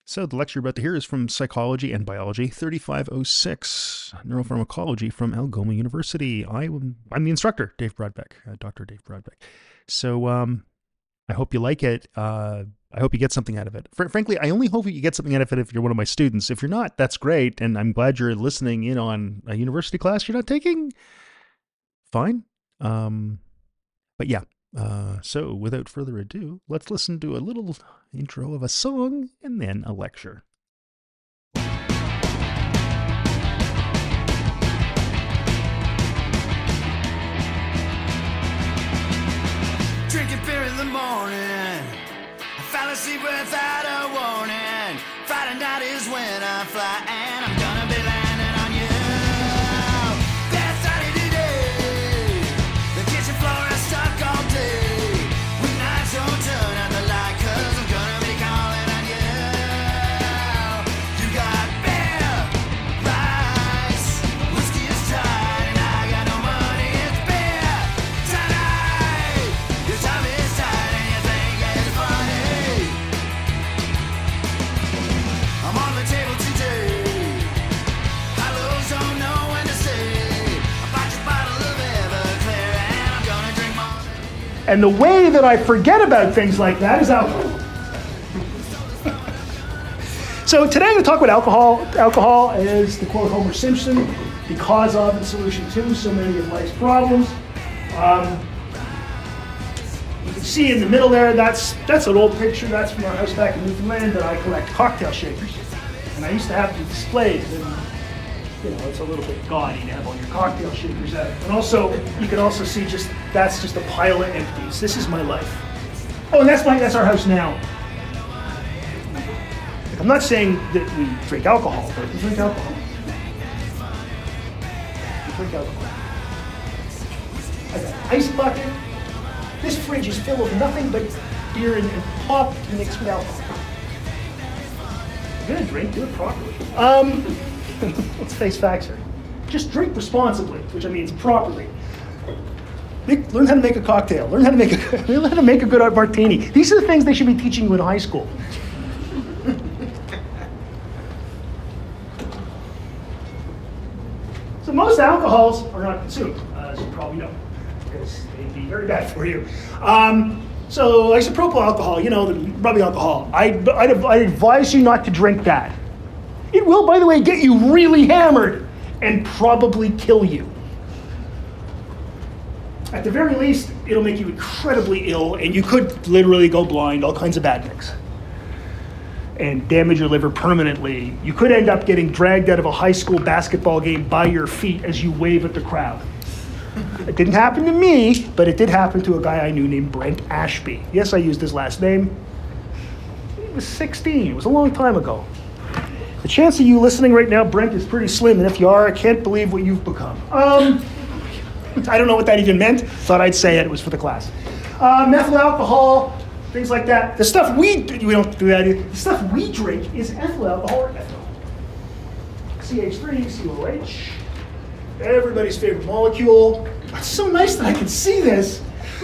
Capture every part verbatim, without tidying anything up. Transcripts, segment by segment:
So the lecture you're about to hear is from Psychology and Biology thirty-five oh six, Neuropharmacology from Algoma University. I, I'm the instructor, Dave Broadbeck, uh, Doctor Dave Broadbeck. So um, I hope you like it. Uh, I hope you get something out of it. Fr- frankly, I only hope you get something out of it if you're one of my students. If you're not, that's great. And I'm glad you're listening in on a university class you're not taking. Fine. Um, but yeah. Uh, so without further ado, let's listen to a little intro of a song and then a lecture. Drinking beer in the morning, I fall asleep without a warning. Friday night is when I fly and I'm gonna be landing on you. That Saturday day, the kitchen floor is stuck all day. Weeknights don't turn out the light 'cause I'm gonna be calling on you. You got beer, rice, whiskey is tight, and I got no money, it's beer tonight. Your time is tight and you think it's funny. I'm on the table today. Hellos don't know when to say. I bought your bottle of Everclear and I'm gonna drink more. And the way that I forget about things like that is alcohol. So today I'm going to talk about alcohol. Alcohol is, to quote Homer Simpson, the cause of and solution to so many of life's problems. Um, you can see in the middle there, that's that's an old picture. That's from our house back in Newfoundland that I collect cocktail shakers. And I used to have them displayed. And, you know, it's a little bit gaudy to have all your cocktail shakers out. And also, you can also see just, that's just a pile of empties. This is my life. Oh, and that's my, that's our house now. Like, I'm not saying that we drink alcohol, but we drink alcohol. We drink alcohol. I got an ice bucket. This fridge is full of nothing but beer and, and pop mixed with alcohol. If you're gonna drink, do it properly. Um, let's face facts here. Just drink responsibly, which I mean properly. Make, learn how to make a cocktail. Learn how to make a learn how to make a good martini. These are the things they should be teaching you in high school. So most alcohols are not consumed, uh, as you probably know, because they'd be very bad for you. Um, so isopropyl alcohol, you know, the rubbing alcohol. I I'd, I'd advise you not to drink that. It will, by the way, get you really hammered and probably kill you. At the very least, it'll make you incredibly ill, and you could literally go blind, all kinds of bad things, and damage your liver permanently. You could end up getting dragged out of a high school basketball game by your feet as you wave at the crowd. It didn't happen to me, but it did happen to a guy I knew named Brent Ashby. Yes, I used his last name. He was sixteen. It was a long time ago. The chance of you listening right now, Brent, is pretty slim, and if you are, I can't believe what you've become. Um, I don't know what that even meant. Thought I'd say it. It was for the class. Uh, methyl alcohol, things like that. The stuff we we don't do that either. The stuff we drink is ethyl alcohol or ethanol. C H three, C O H. Everybody's favorite molecule. It's so nice that I can see this.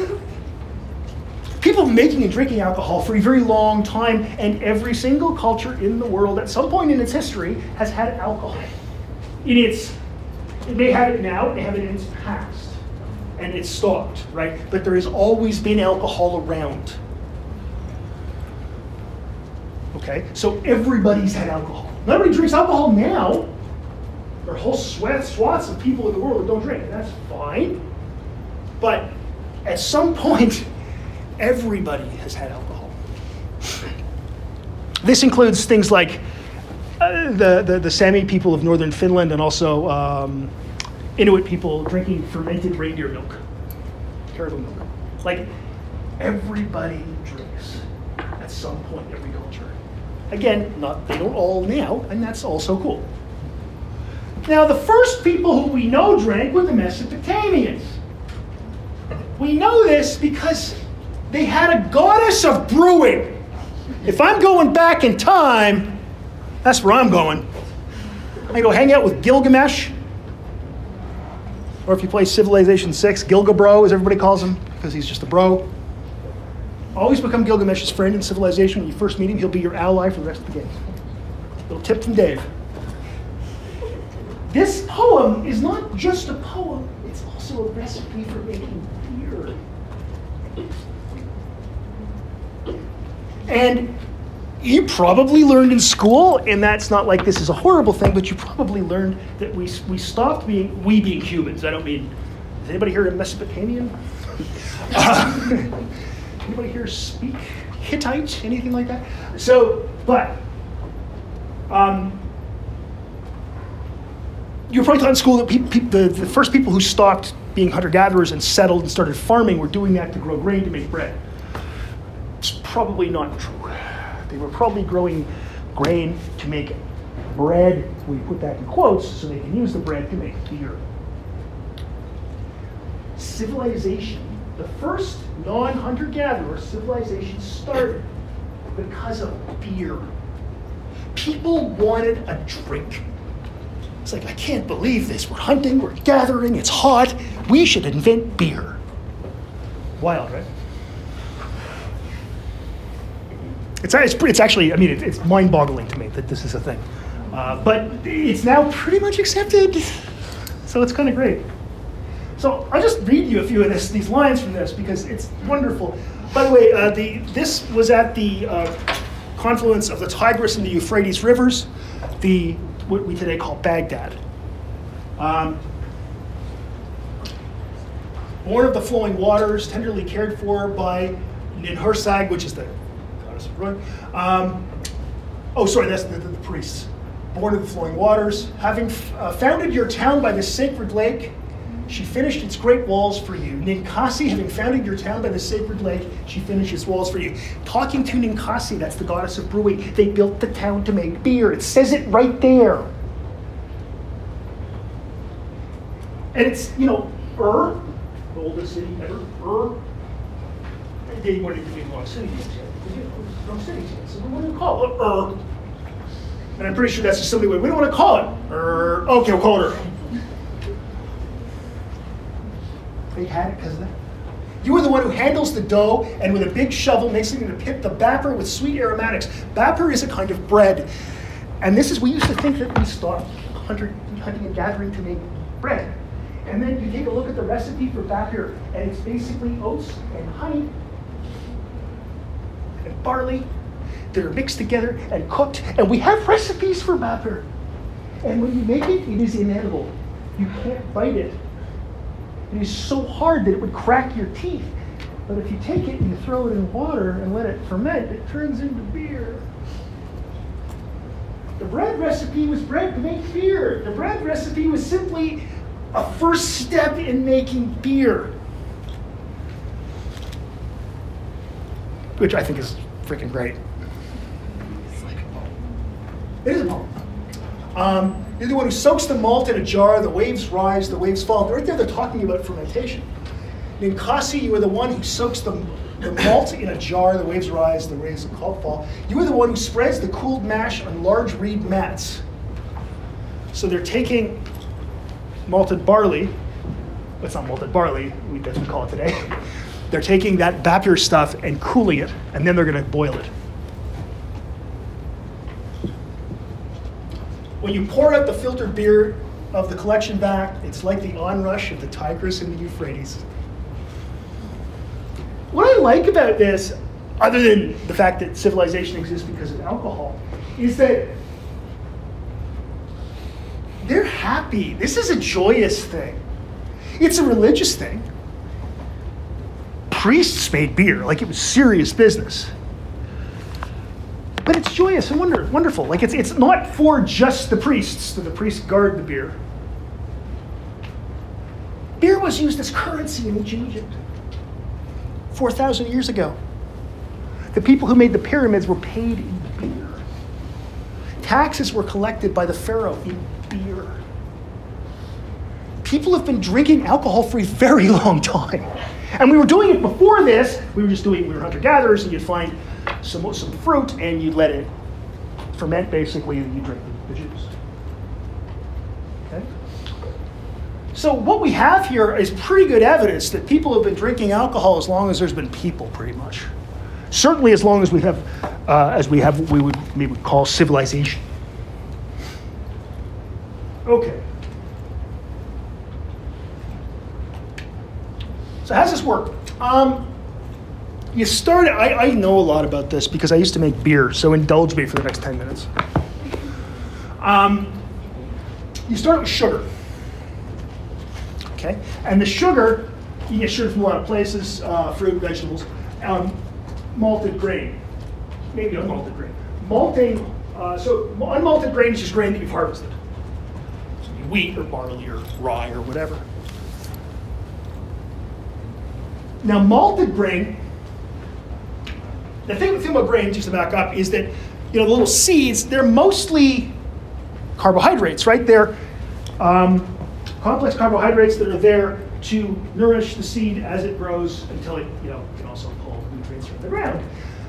People have been making and drinking alcohol for a very long time, and every single culture in the world at some point in its history has had alcohol. In its, it may have it now, it may have it in its past, and it's stopped, right? But there has always been alcohol around. Okay, so everybody's had alcohol. Not everybody drinks alcohol now. There are whole swaths, swaths of people in the world that don't drink, and that's fine. But at some point, everybody has had alcohol. This includes things like uh, the, the, the Sami people of northern Finland, and also um, Inuit people drinking fermented reindeer milk, caribou milk. Like, everybody drinks at some point in every culture. Again, not they don't all now, and that's also cool. Now, the first people who we know drank were the Mesopotamians. We know this because they had a goddess of brewing. If I'm going back in time, that's where I'm going. I go hang out with Gilgamesh. Or if you play Civilization six, Gilgabro, as everybody calls him, because he's just a bro. Always become Gilgamesh's friend in Civilization. When you first meet him, he'll be your ally for the rest of the game. Little tip from Dave. This poem is not just a poem, it's also a recipe for making beer. And you probably learned in school, and that's not like this is a horrible thing, but you probably learned that we we stopped being, we being humans. I don't mean, is anybody here a Mesopotamian? Uh, anybody here speak Hittite, anything like that? So, but, um, you were probably taught in school that pe- pe- the, the first people who stopped being hunter-gatherers and settled and started farming were doing that to grow grain to make bread. It's probably not true. They were probably growing grain to make bread, we put that in quotes, so they can use the bread to make beer. Civilization, the first non-hunter-gatherer civilization started because of beer. People wanted a drink. It's like, I can't believe this. We're hunting, we're gathering, it's hot. We should invent beer. Wild, right? It's, it's, it's actually, I mean, it, it's mind-boggling to me that this is a thing. Uh, but it's now pretty much accepted, so it's kind of great. So I'll just read you a few of this, these lines from this because it's wonderful. By the way, uh, the, this was at the uh, confluence of the Tigris and the Euphrates rivers, the what we today call Baghdad. Um, born of the flowing waters, tenderly cared for by Ninhursag, which is the Um, oh, sorry, that's the, the, the priests. Born of the flowing waters, having f- uh, founded your town by the sacred lake, she finished its great walls for you. Ninkasi, having founded your town by the sacred lake, she finished its walls for you. Talking to Ninkasi, that's the goddess of brewing, they built the town to make beer. It says it right there. And it's, you know, Ur, the oldest city ever, Ur. They wanted to be long cities. Long cities. So what do we call it? Ur. And I'm pretty sure that's just somebody, we don't want to call it Ur. Okay, we'll call it Ur. They had it because of that. You are the one who handles the dough and with a big shovel makes it in a pit, the bapper with sweet aromatics. Bapper is a kind of bread. And this is, we used to think that we stopped hunter, hunting and gathering to make bread. And then you take a look at the recipe for bapper, and it's basically oats and honey and barley that are mixed together and cooked. And we have recipes for bapper. And when you make it, it is inedible. You can't bite it. It is so hard that it would crack your teeth. But if you take it and you throw it in water and let it ferment, it turns into beer. The bread recipe was bread to make beer. The bread recipe was simply a first step in making beer. Which I think is freaking great. It's like a poem. It is a poem. Um, you're the one who soaks the malt in a jar, the waves rise, the waves fall. Right there they're talking about fermentation. Ninkasi, you are the one who soaks the, the malt in a jar, the waves rise, the waves fall. You are the one who spreads the cooled mash on large reed mats. So they're taking malted barley, well, it's not malted barley, that's what we call it today. They're taking that vapor stuff and cooling it, and then they're going to boil it. When you pour out the filtered beer of the collection vat, it's like the onrush of the Tigris and the Euphrates. What I like about this, other than the fact that civilization exists because of alcohol, is that they're happy. This is a joyous thing. It's a religious thing. Priests made beer, like it was serious business. But it's joyous and wonder, wonderful. Like it's it's not for just the priests, that the priests guard the beer. Beer was used as currency in ancient Egypt four thousand years ago. The people who made the pyramids were paid in beer. Taxes were collected by the pharaoh in beer. People have been drinking alcohol for a very long time. And we were doing it before this. We were just doing, we were hunter-gatherers, and you'd find some, some fruit, and you'd let it ferment, basically, and you drink the, the juice. Okay? So what we have here is pretty good evidence that people have been drinking alcohol as long as there's been people, pretty much. Certainly as long as we have, uh, as we have what we would maybe call civilization. Okay. So how does this work? Um, you start, I, I know a lot about this because I used to make beer, so indulge me for the next ten minutes. Um, you start with sugar. Okay? And the sugar, you get sugar from a lot of places, uh, fruit, vegetables, um, malted grain. Maybe unmalted grain. Malting, uh, so unmalted grain is just grain that you've harvested. So wheat or barley or rye or whatever. Now malted grain, the thing, the thing about grain, just to back up, is that you know the little seeds, they're mostly carbohydrates, right? They're um, complex carbohydrates that are there to nourish the seed as it grows until it, you know, can also pull nutrients from the ground.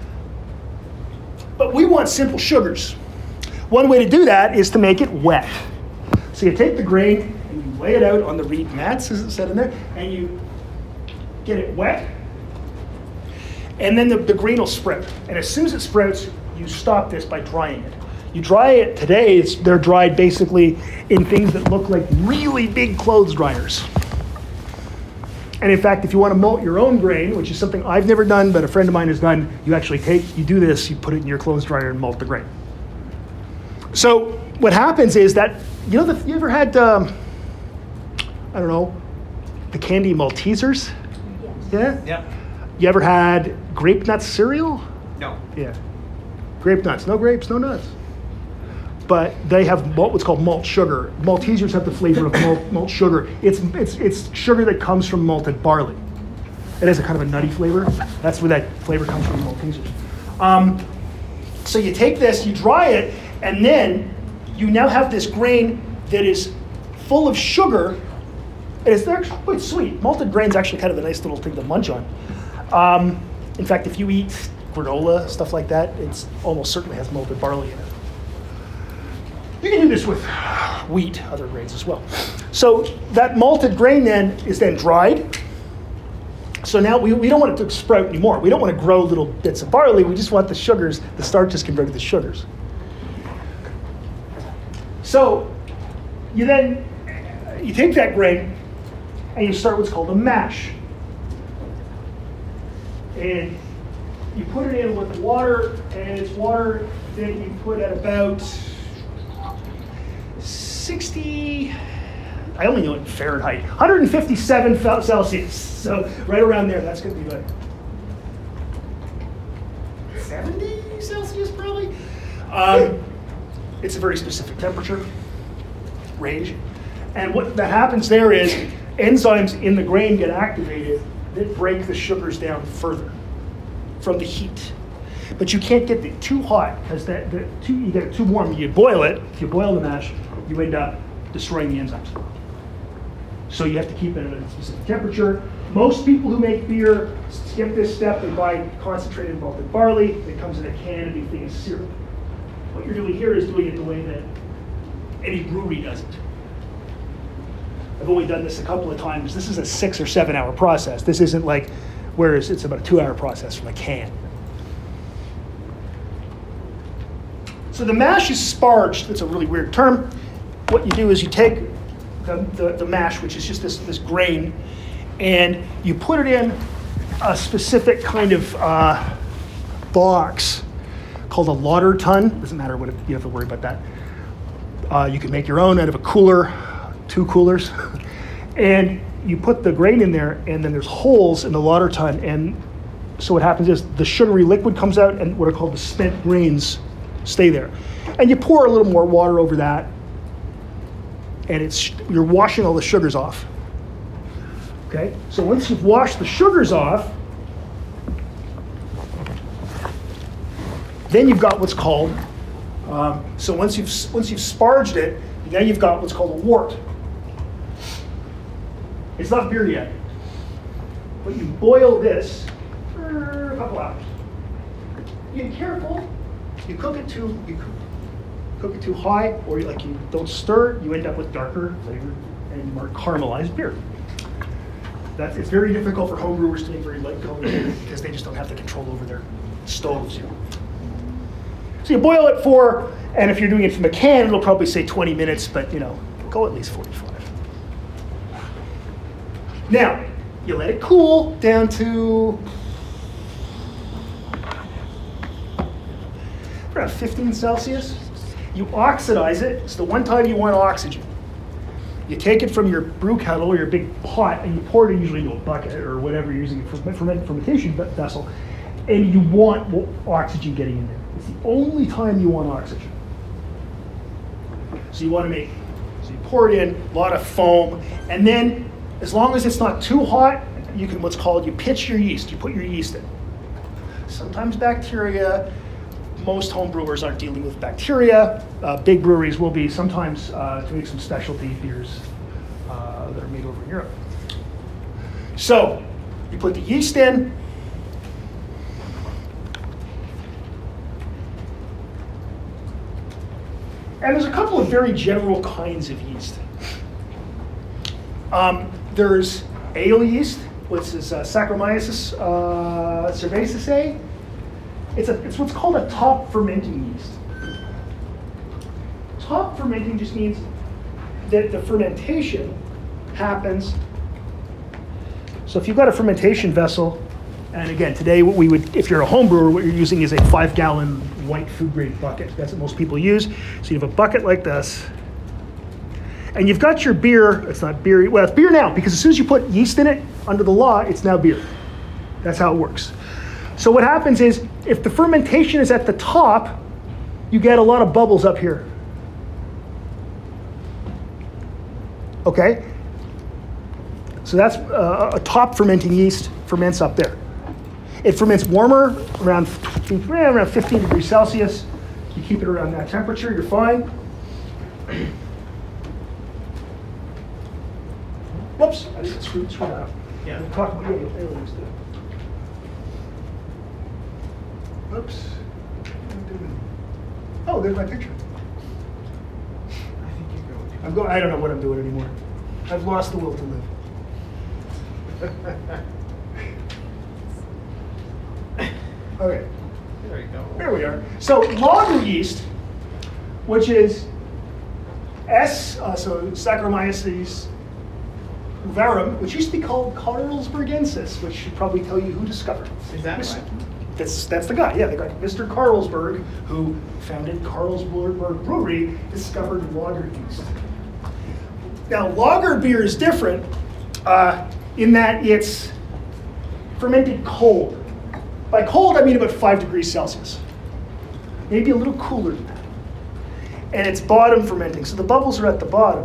But we want simple sugars. One way to do that is to make it wet. So you take the grain and you lay it out on the reed mats, as it said in there, and you get it wet, and then the, the grain will sprout. And as soon as it sprouts, you stop this by drying it. You dry it today, it's, they're dried basically in things that look like really big clothes dryers. And in fact, if you want to malt your own grain, which is something I've never done, but a friend of mine has done, you actually take, you do this, you put it in your clothes dryer and malt the grain. So what happens is that, you know, the, you ever had, um, I don't know, the candy Maltesers? Yeah? Yeah. You ever had grape nuts cereal? No. Yeah. Grape nuts. No grapes, no nuts. But they have malt, what's called malt sugar. Maltesers have the flavor of malt, malt sugar. It's, it's, it's sugar that comes from malted barley. It has a kind of a nutty flavor. That's where that flavor comes from, Maltesers. Um, so you take this, you dry it, and then you now have this grain that is full of sugar. And it's actually quite sweet. Malted grain's actually kind of a nice little thing to munch on. Um, in fact, if you eat granola, stuff like that, it's almost certainly has malted barley in it. You can do this with wheat, other grains as well. So that malted grain then is then dried. So now we, we don't want it to sprout anymore. We don't want to grow little bits of barley. We just want the sugars, the starches converted to sugars. So you then, you take that grain and you start what's called a mash. And you put it in with water, and it's water that you put at about sixty, I only know it in Fahrenheit, one hundred fifty-seven Celsius. So right around there, that's going to be like seventy Celsius probably. Um, it's a very specific temperature range. And what that happens there is enzymes in the grain get activated that break the sugars down further from the heat. But you can't get it too hot because that the too, you get it too warm. You boil it. If you boil the mash, you end up destroying the enzymes. So you have to keep it at a specific temperature. Most people who make beer skip this step. They buy concentrated malted barley. It comes in a can and you think it's syrup. What you're doing here is doing it the way that any brewery does it. I've only done this a couple of times. This is a six or seven hour process. This isn't like, whereas it's about a two hour process from a can. So the mash is sparged. That's a really weird term. What you do is you take the, the, the mash, which is just this, this grain, and you put it in a specific kind of uh, box called a lauter tun. Doesn't matter what it, you have to worry about that. Uh, you can make your own out of a cooler, two coolers, and you put the grain in there, and then there's holes in the lauter tun, and so what happens is the sugary liquid comes out, and what are called the spent grains stay there. And you pour a little more water over that, and it's you're washing all the sugars off. Okay, so once you've washed the sugars off, then you've got what's called, um, so once you've once you've sparged it, then you've got what's called a wort. It's not beer yet, but you boil this for a couple hours. You be careful. You cook it too. You cook, cook it too high, or you, like you don't stir. You end up with darker flavor and more caramelized beer. That's it's very difficult for home brewers to make very light colored beer because they just don't have the control over their stoves. You know. So you boil it for, and if you're doing it from a can, it'll probably say twenty minutes, but you know, go at least forty-five. Now, you let it cool down to around fifteen Celsius. You oxidize it. It's the one time you want oxygen. You take it from your brew kettle or your big pot and you pour it usually into a bucket or whatever you're using for ferment, fermentation vessel, and you want oxygen getting in there. It's the only time you want oxygen. So you want to make, so you pour it in, a lot of foam, and then as long as it's not too hot, you can what's called, you pitch your yeast, you put your yeast in. Sometimes bacteria, most home brewers aren't dealing with bacteria. Uh, big breweries will be sometimes uh, to make some specialty beers uh, that are made over in Europe. So you put the yeast in. And there's a couple of very general kinds of yeast. Um, there's ale yeast, which is uh, Saccharomyces uh, cerevisiae. It's, a, it's what's called a top fermenting yeast. Top fermenting just means that the fermentation happens. So if you've got a fermentation vessel, and again, today what we would, if you're a home brewer, what you're using is a five gallon white food grade bucket. That's what most people use. So you have a bucket like this, and you've got your beer. It's not beer, well, it's beer now, because as soon as you put yeast in it, under the law, it's now beer. That's how it works. So what happens is, if the fermentation is at the top, you get a lot of bubbles up here. Okay? So that's uh, a top fermenting yeast ferments up there. It ferments warmer, around, around fifteen degrees Celsius. You keep it around that temperature, you're fine. Whoops, I just screwed, screwed that up. Yeah. We'll talk about ale, ale yeast. Oops. Oh, there's my picture. I think you go. I'm going. I don't know what I'm doing anymore. I've lost the will to live. Okay. There you go. There we are. So lager yeast, which is S, uh, so Saccharomyces verum, which used to be called Carlsbergensis, which should probably tell you who discovered it. Is that Mis- right? That's that's the guy. Yeah, the guy, Mister Carlsberg, who founded Carlsberg Brewery, discovered lager yeast. Now, lager beer is different uh, in that it's fermented cold. By cold, I mean about five degrees Celsius. Maybe a little cooler than that. And it's bottom fermenting, so the bubbles are at the bottom.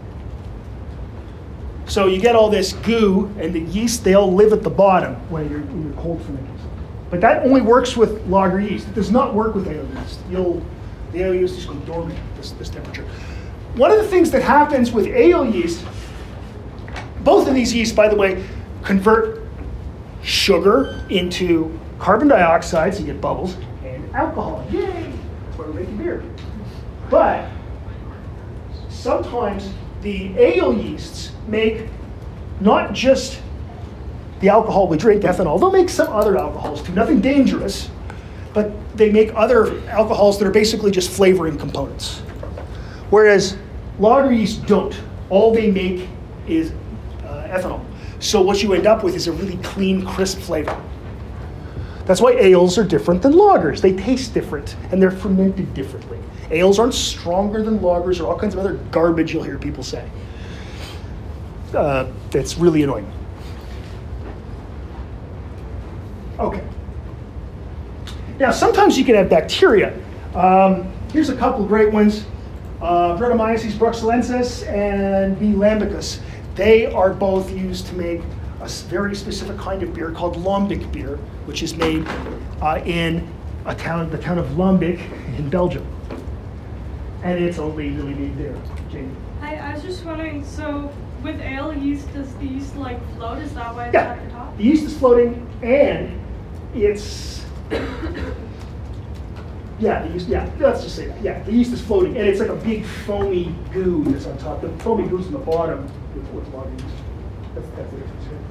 So you get all this goo, and the yeast, they all live at the bottom when you're, when you're cold fermenting. But that only works with lager yeast. It does not work with ale yeast. You'll, the ale yeast just go dormant at this, this temperature. One of the things that happens with ale yeast, both of these yeasts, by the way, convert sugar into carbon dioxide, so you get bubbles, and alcohol. Yay! That's why we're making beer. But sometimes the ale yeasts make not just the alcohol we drink, ethanol, they'll make some other alcohols too, nothing dangerous, but they make other alcohols that are basically just flavoring components. Whereas lager yeast don't. All they make is uh, ethanol. So what you end up with is a really clean, crisp flavor. That's why ales are different than lagers. They taste different, and they're fermented differently. Ales aren't stronger than lagers, or all kinds of other garbage you'll hear people say. Uh, that's really annoying. Okay. Now, sometimes you can have bacteria. Um, here's a couple of great ones. Uh, Brettanomyces bruxellensis and B. lambicus. They are both used to make a very specific kind of beer called lambic beer, which is made uh, in a town, the town of Lambic in Belgium. And it's only really made there. Jamie? I, I was just wondering, so with ale yeast, does the yeast like float? Is that why it's Yeah, at the top? the yeast is floating, and it's yeah, the yeast. Yeah, let's just say that. Yeah, the yeast is floating, and it's like a big foamy goo that's on top. The foamy goo's on the bottom with, with lager yeast. That's, that's the difference here.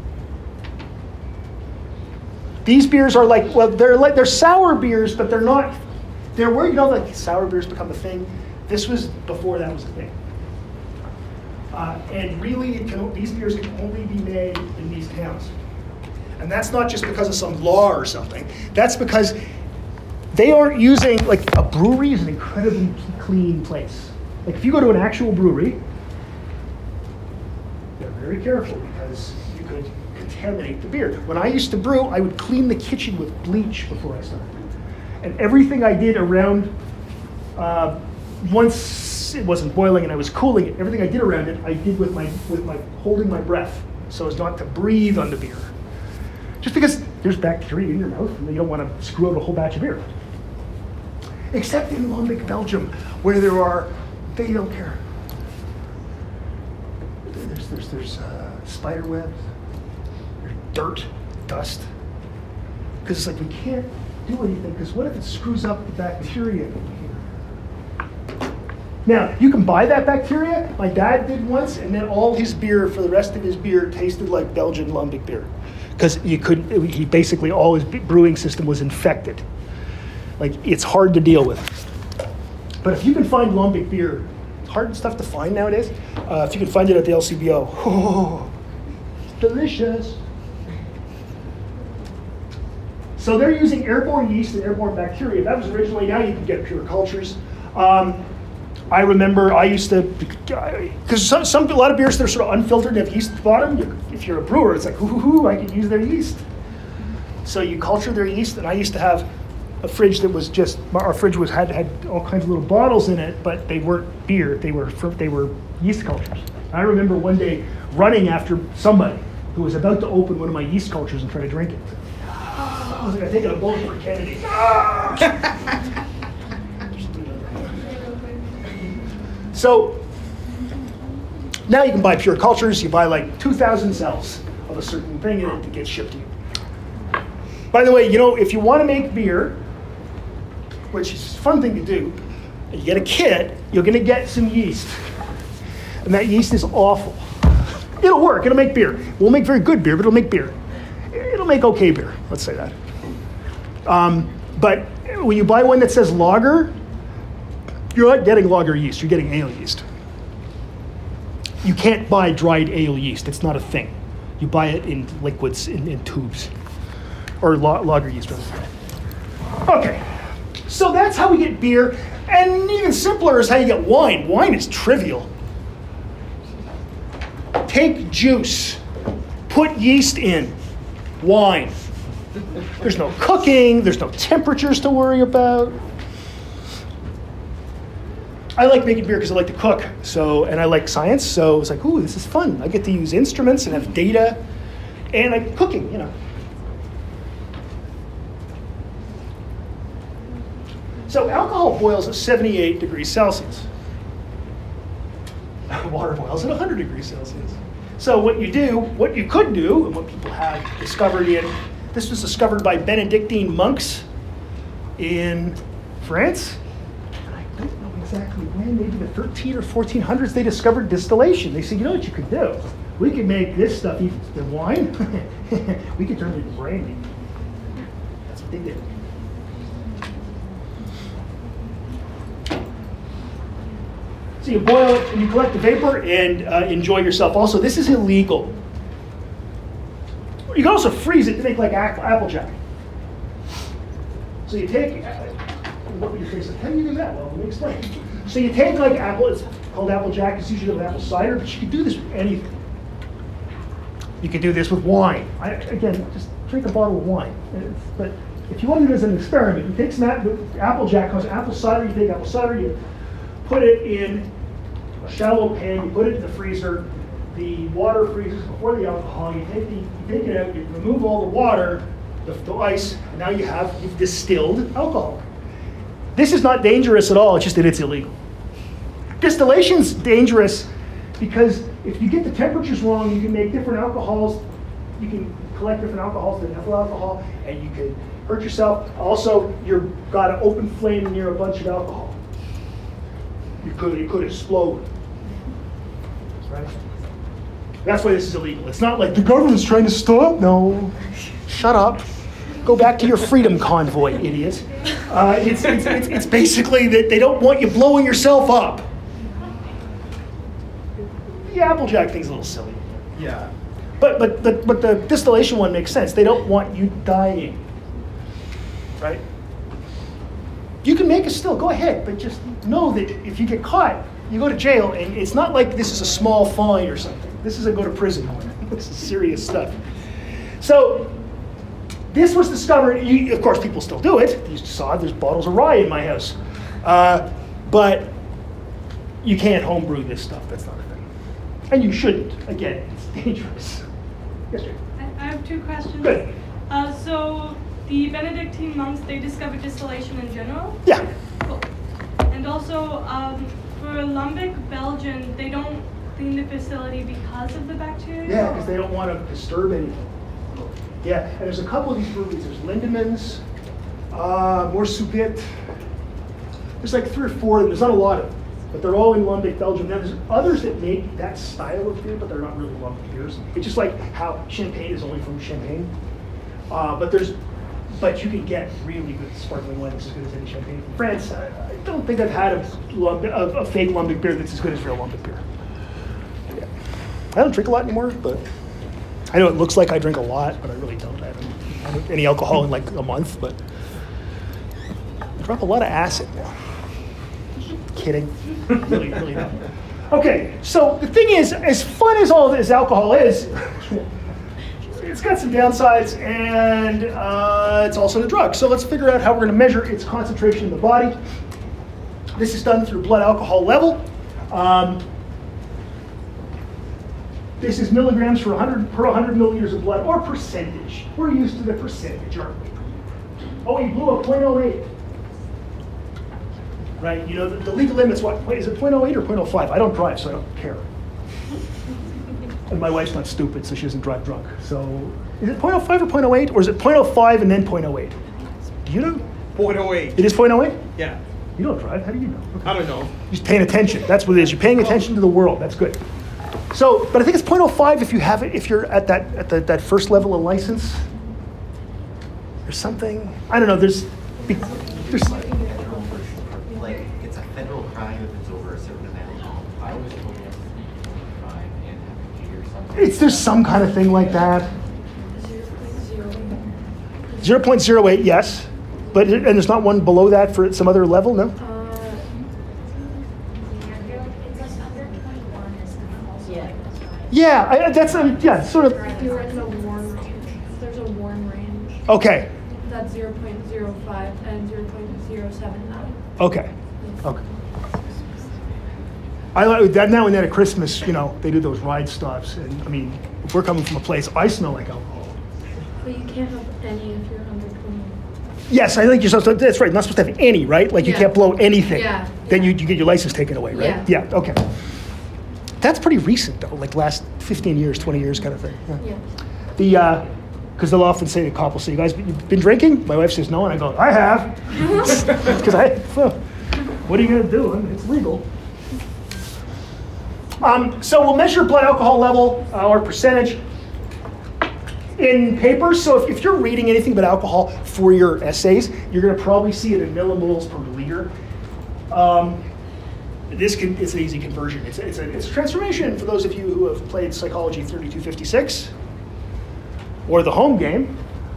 These beers are like, well, they're like they're sour beers, but they're not. They're where you know like sour beers become a thing. This was before that was a thing. Uh, and really, it can, these beers can only be made in these towns. And that's not just because of some law or something. That's because they aren't using, like, a brewery is an incredibly clean place. Like, if you go to an actual brewery, they're very careful because you could contaminate the beer. When I used to brew, I would clean the kitchen with bleach before I started. And everything I did around, uh, once it wasn't boiling and I was cooling it, everything I did around it, I did with my, with my holding my breath so as not to breathe on the beer. Just because there's bacteria in your mouth and you don't want to screw out a whole batch of beer. Except in Lambic, Belgium, where there are, they don't care. There's, there's, there's uh, spider webs, there's dirt, dust. Because it's like we can't do anything, because what if it screws up the bacteria in here? Now, you can buy that bacteria. My dad did once, and then all his beer, for the rest of his beer, tasted like Belgian Lambic beer. Because you couldn't, he basically, all his brewing system was infected. Like, it's hard to deal with. But if you can find Lambic beer, it's hard stuff to find nowadays. Uh, if you can find it at the L C B O, oh, it's delicious. So they're using airborne yeast and airborne bacteria. That was originally, now you can get pure cultures. Um, I remember I used to, because some, some, a lot of beers that are sort of unfiltered and have yeast at the bottom, you, if you're a brewer, it's like, ooh, ooh, ooh, I could use their yeast. So you culture their yeast, and I used to have a fridge that was just, our fridge was had had all kinds of little bottles in it, but they weren't beer, they were they were yeast cultures. I remember one day running after somebody who was about to open one of my yeast cultures and try to drink it. I was like, I'm taking a bullet for Kennedy. So now you can buy pure cultures. You buy like two thousand cells of a certain thing and it gets shipped to you. By the way, you know, if you want to make beer, which is a fun thing to do, and you get a kit, you're going to get some yeast. And that yeast is awful. It'll work. It'll make beer. It won't make very good beer, but it'll make beer. It'll make okay beer. Let's say that. Um, but when you buy one that says lager, you're not getting lager yeast, you're getting ale yeast. You can't buy dried ale yeast, it's not a thing. You buy it in liquids, in, in tubes, or la- lager yeast. Rather. Okay, so that's how we get beer, and even simpler is how you get wine. Wine is trivial. Take juice, put yeast in, wine. There's no cooking, there's no temperatures to worry about. I like making beer because I like to cook, so and I like science, so it's like, ooh, this is fun. I get to use instruments and have data, and I'm cooking, you know. So alcohol boils at seventy-eight degrees Celsius. Water boils at one hundred degrees Celsius. So what you do, what you could do, and what people have discovered in, this was discovered by Benedictine monks in France. Exactly when, maybe the thirteen or fourteen hundreds, they discovered distillation. They said, you know what you could do? We could make this stuff into wine. We could turn it into brandy. That's what they did. So you boil it and you collect the vapor and uh, enjoy yourself. Also, this is illegal. You can also freeze it to make like Applejack. So you take, what would you say? How do you do that? Well, let me explain. So you take like apple, it's called Applejack, it's usually with apple cider, but you can do this with anything. You can do this with wine. I, again, just drink a bottle of wine. It's, but if you want to do it as an experiment, you take some Applejack, cause apple cider, you take apple cider, you put it in a shallow pan, you put it in the freezer, the water freezes before the alcohol, you take, the, you take it out, you remove all the water, the, the ice, and now you have you've distilled alcohol. This is not dangerous at all, it's just that it's illegal. Distillation's dangerous because if you get the temperatures wrong, you can make different alcohols, you can collect different alcohols than ethyl alcohol, and you can hurt yourself. Also, you've got an open flame near a bunch of alcohol. You could, you could explode. Right? That's why this is illegal. It's not like the government's trying to stop. No, shut up. Go back to your freedom convoy, idiot. Uh, it's, it's, it's, it's basically that they don't want you blowing yourself up. The Applejack thing's a little silly. Yeah. But, but, but, but the distillation one makes sense. They don't want you dying, right? You can make a still, go ahead, but just know that if you get caught, you go to jail, and it's not like this is a small fine or something. This is a go to prison one. This is serious stuff. So this was discovered, you, of course people still do it. You saw there's bottles of rye in my house. Uh, but you can't homebrew this stuff, that's not a thing. And you shouldn't, again, it's dangerous. Yes, Jay? I I have two questions. Good. Uh, so the Benedictine monks, they discovered distillation in general? Yeah. Cool. And also, um, for Lambic Belgian, they don't clean the facility because of the bacteria? Yeah, because they don't want to disturb anything. Yeah, and there's a couple of these breweries. There's Lindemans, uh, more Subit. There's like three or four of them. There's not a lot of them, but they're all in Lambic, Belgium. Now there's others that make that style of beer, but they're not really Lambic beers. It's just like how Champagne is only from Champagne. Uh, but there's, but you can get really good sparkling wine that's as good as any Champagne from France. I, I don't think I've had a, Lambic, a, a fake Lambic beer that's as good as real Lambic beer. Yeah. I don't drink a lot anymore, but I know it looks like I drink a lot, but I really don't. I haven't had any alcohol in like a month, but I drop a lot of acid now. Kidding. really, really not. Okay, so the thing is, as fun as all this alcohol is, it's got some downsides, and uh, it's also a drug. So let's figure out how we're going to measure its concentration in the body. This is done through blood alcohol level. Um, This is milligrams for one hundred, per one hundred milliliters of blood, or percentage. We're used to the percentage, aren't we? Oh, you blew a zero point zero eight. Right, you know, the, the legal limit's what? Wait, is it zero point zero eight or zero point zero five? I don't drive, so I don't care. And my wife's not stupid, so she doesn't drive drunk. So, is it zero point zero five or zero point zero eight, or is it zero point zero five and then zero point zero eight? Do you know? zero point zero eight. It is zero point zero eight? Yeah. You don't drive, how do you know? Okay. I don't know. Just paying attention, that's what it is. You're paying attention to the world, that's good. So, but I think it's zero point zero five if you have it, if you're at that at the, that first level of license. There's something, I don't know, there's, there's Like, it's a federal crime if it's over a certain amount. I was told it's a crime and have a G or something. it's, there's some kind of thing like that. zero point zero eight, yes. But, and there's not one below that for some other level, no? Yeah, I, that's, um, yeah, sort of, If you're in the warm range, there's a warm range. okay, That's zero point zero five and zero point zero seven nine. okay, okay. I like that now and then at Christmas, you know, they do those ride stops, and I mean, if we're coming from a place, I smell like alcohol. But you can't have any if you're under twenty. Yes, I think you're supposed to, that's right, not supposed to have any, right? Like you Yeah. can't blow anything. Yeah, Then yeah. you, you get your license taken away, right? Yeah. Yeah, okay. That's pretty recent though, like last fifteen years, twenty years kind of thing. Yeah. Yeah. The, uh, because they'll often say, the cop will say, you guys, you've been drinking? My wife says no, and I go, I have. Because I, well, what are you gonna do? I mean, it's legal. Um, so we'll measure blood alcohol level uh, or percentage in papers. So if, if you're reading anything about alcohol for your essays, you're gonna probably see it in millimoles per liter. Um, this can, it's an easy conversion. It's, it's, a, it's a transformation for those of you who have played Psychology thirty-two fifty-six or the home game.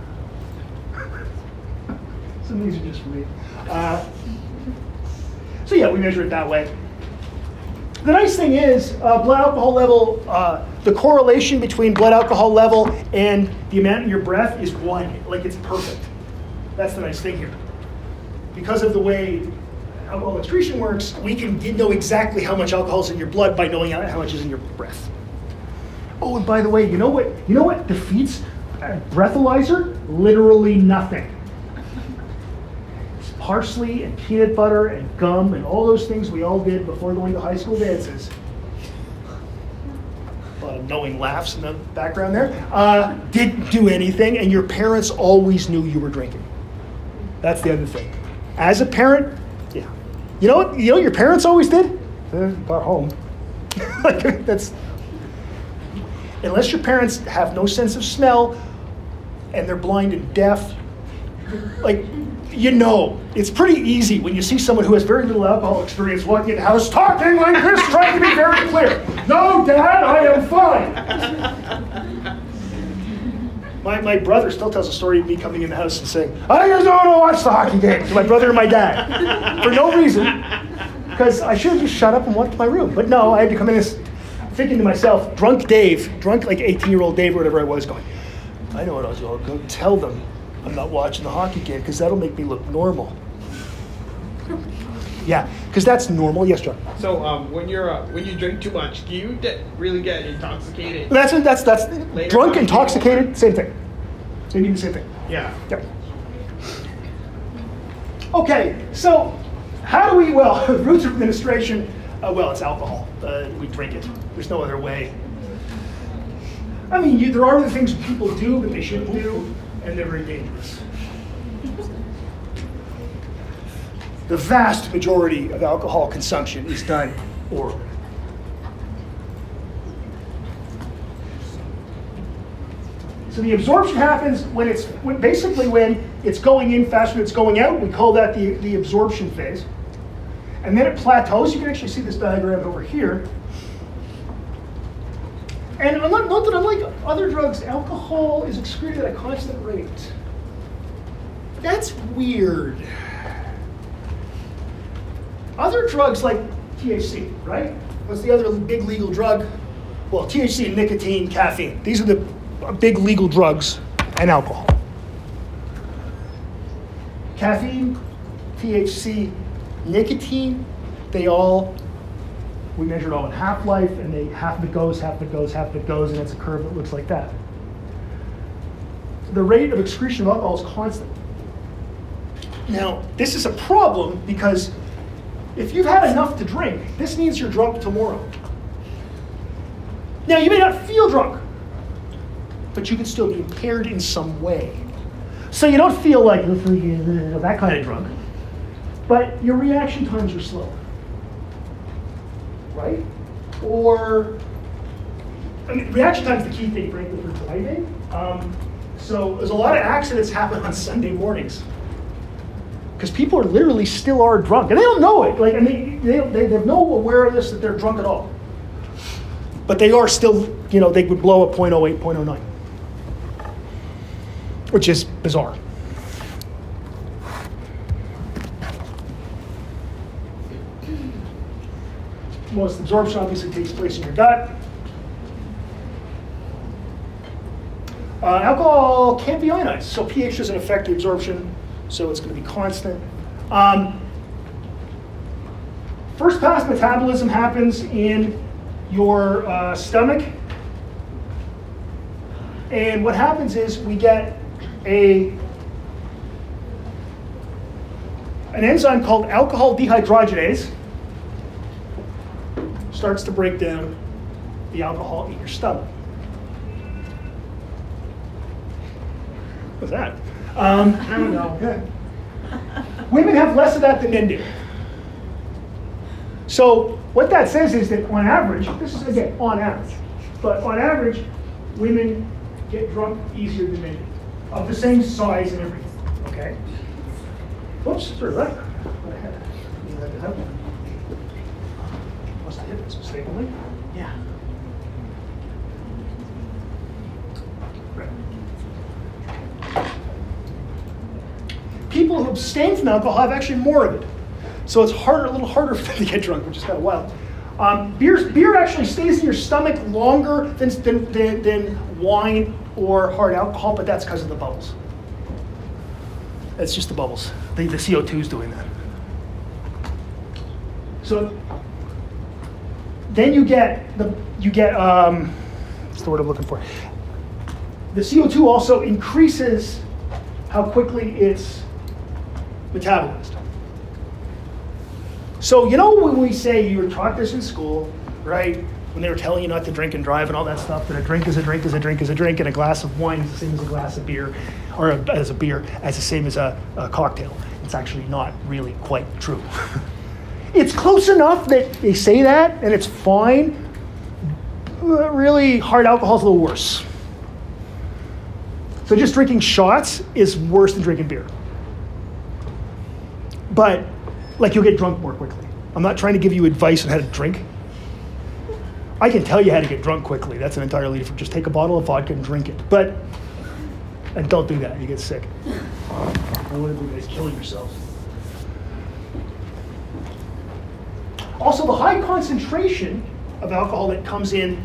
Some of these are just for me. Uh, so yeah, we measure it that way. The nice thing is, uh, blood alcohol level, uh, the correlation between blood alcohol level and the amount in your breath is one. Like it's perfect. That's the nice thing here. Because of the way alcohol excretion works, we can get- know exactly how much alcohol is in your blood by knowing how, how much is in your breath. Oh, and by the way, you know what? You know what defeats a breathalyzer? Literally nothing. Parsley and peanut butter and gum and all those things we all did before going to high school dances. A lot of knowing laughs in the background there. Uh, didn't do anything, and your parents always knew you were drinking. That's the other thing. As a parent, yeah. You know what? You know what your parents always did? They got home. Like that's. Unless your parents have no sense of smell, and they're blind and deaf, like. you know, it's pretty easy when you see someone who has very little alcohol experience walking in the house talking like this, trying to be very clear. No, Dad, I am fine. My, my brother still tells a story of me coming in the house and saying, I just don't want to watch the hockey game to my brother and my dad. For no reason, because I should have just shut up and walked to my room. But no, I had to come in this, thinking to myself, drunk Dave, drunk like eighteen-year-old Dave or whatever I was, going, I know what I'll do. I'll go tell them I'm not watching the hockey game because that'll make me look normal. Yeah, because that's normal. Yes, John. So um, when you're uh, when you drink too much, do you get, really get intoxicated? That's that's that's Later drunk, on, intoxicated, same thing. They mean the same thing. Yeah. Yep. Okay, so how do we? Well, routes of administration. Uh, well, it's alcohol. Uh, we drink it. There's no other way. I mean, you, there are other things people do that they shouldn't do, and they're very dangerous. The vast majority of alcohol consumption is done orally. So the absorption happens when it's when, basically when it's going in faster than it's going out. We call that the, the absorption phase. And then it plateaus. You can actually see this diagram over here. And unlike, note that unlike other drugs, alcohol is excreted at a constant rate. That's weird. Other drugs like T H C, right? What's the other big legal drug? Well, T H C, nicotine, caffeine. These are the big legal drugs, and alcohol. Caffeine, T H C, nicotine, they all, we measured all in half-life, and they half of it goes, half of it goes, half of it goes, and it's a curve that looks like that. The rate of excretion of alcohol is constant. Now, this is a problem because if you've had enough to drink, this means you're drunk tomorrow. Now, you may not feel drunk, but you can still be impaired in some way. So you don't feel like that kind of drunk, but your reaction times are slower, right? Or, I mean, reaction time is the key thing, frankly, for driving. Um, so there's a lot of accidents happen on Sunday mornings because people are literally still are drunk, and they don't know it. Like, I mean, they, they, they have no awareness that they're drunk at all. But they are still, you know, they would blow a point oh eight, point oh nine, which is bizarre. Most absorption obviously takes place in your gut. Uh, alcohol can't be ionized, so pH doesn't affect the absorption, so it's going to be constant. Um, first pass metabolism happens in your uh, stomach, and what happens is we get a an enzyme called alcohol dehydrogenase starts to break down the alcohol in your stomach. What's that? Um, I don't know. Okay. Women have less of that than men do. So what that says is that on average, this is again on average, but on average, women get drunk easier than men do, of the same size and everything. Okay. Whoops, sorry, right. What the heck? You had to have one. Must have hit this mistakenly. Yeah. Right. People who abstain from alcohol have actually more of it. So it's harder, a little harder for them to get drunk, which is kind of wild. Um, beer, beer actually stays in your stomach longer than, than, than, than wine or hard alcohol, but that's because of the bubbles. It's just the bubbles. The, the C O two is doing that. So then you get the you get um, what's the word I'm looking for? The C O two also increases how quickly it's metabolized. So you know when we say you were taught this in school, right? When they were telling you not to drink and drive and all that stuff, that a drink is a drink is a drink is a drink, and a glass of wine is the same as a glass of beer, or a, as a beer as the same as a, a cocktail. It's actually not really quite true. It's close enough that they say that, and it's fine. But really, hard alcohol is a little worse. So just drinking shots is worse than drinking beer. but like you'll get drunk more quickly. I'm not trying to give you advice on how to drink. I can tell you how to get drunk quickly. That's an entirely different. Just take a bottle of vodka and drink it. But and don't do that. You get sick. I don't want you guys killing yourselves. Also, the high concentration of alcohol that comes in,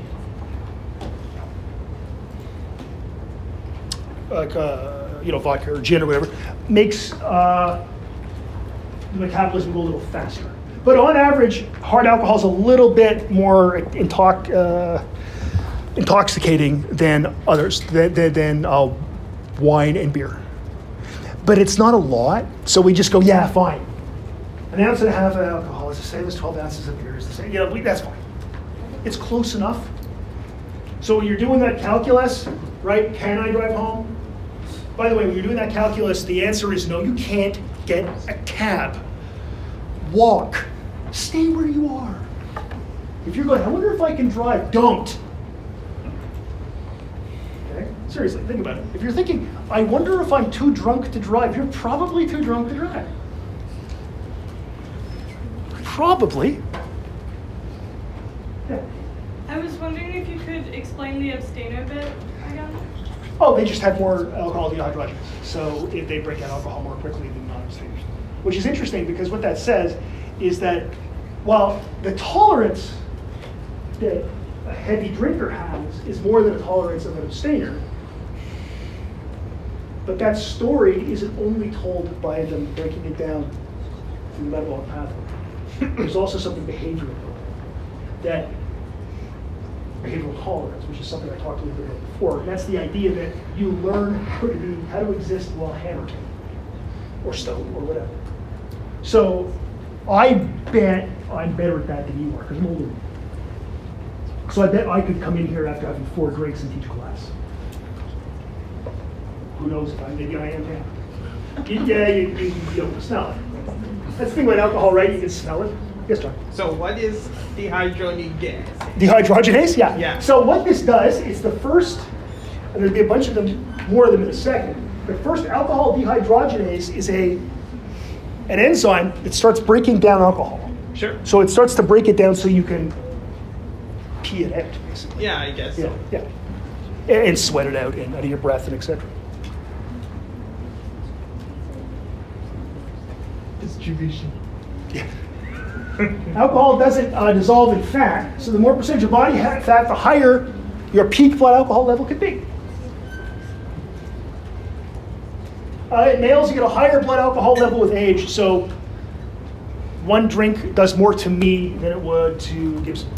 like uh, you know, vodka or gin or whatever, makes uh, the metabolism go a little faster. But on average, hard alcohol is a little bit more intox- uh, intoxicating than others, than, than, than uh, wine and beer. But it's not a lot, so we just go, yeah, fine. An ounce and a half of alcohol is the same as twelve ounces of beer. Is the same. Yeah, we, that's fine. It's close enough. So when you're doing that calculus, right? Can I drive home? By the way, when you're doing that calculus, the answer is no. You can't get a cab. Walk. Stay where you are. If you're going, I wonder if I can drive. Don't. Okay? Seriously, think about it. If you're thinking, I wonder if I'm too drunk to drive, you're probably too drunk to drive. Probably. Yeah. I was wondering if you could explain the abstainer bit again. Oh, they just have more alcohol dehydrogenase. So if they break down alcohol more quickly than non-abstainers. Which is interesting because what that says is that while the tolerance that a heavy drinker has is more than a tolerance of an abstainer, but that story isn't only told by them breaking it down through the metabolic pathway. There's also something behavioral, that behavioral tolerance, which is something I talked a little bit about before. And that's the idea that you learn how to be, how to exist while hammered or stoned or whatever. So I bet I'm better at that than you are because I'm older than you. So I bet I could come in here after having four drinks and teach a class. Who knows if I maybe I am now. Yeah, you, you, you don't smell it. That's the thing about alcohol, right? You can smell it. Yes, John. So what is dehydrogenase gas? Dehydrogenase, yeah. Yeah. So what this does is the first, and there'll be a bunch of them, more of them in a second. The first alcohol dehydrogenase is a an enzyme that starts breaking down alcohol. Sure. So it starts to break it down so you can pee it out, basically. Yeah, I guess Yeah, so. yeah. And, and sweat it out and out of your breath and et cetera. Distribution. Yeah. Alcohol doesn't uh, dissolve in fat, so the more percentage of body fat, the higher your peak blood alcohol level could be. Uh, in males, you get a higher blood alcohol level with age, so one drink does more to me than it would to Gibson.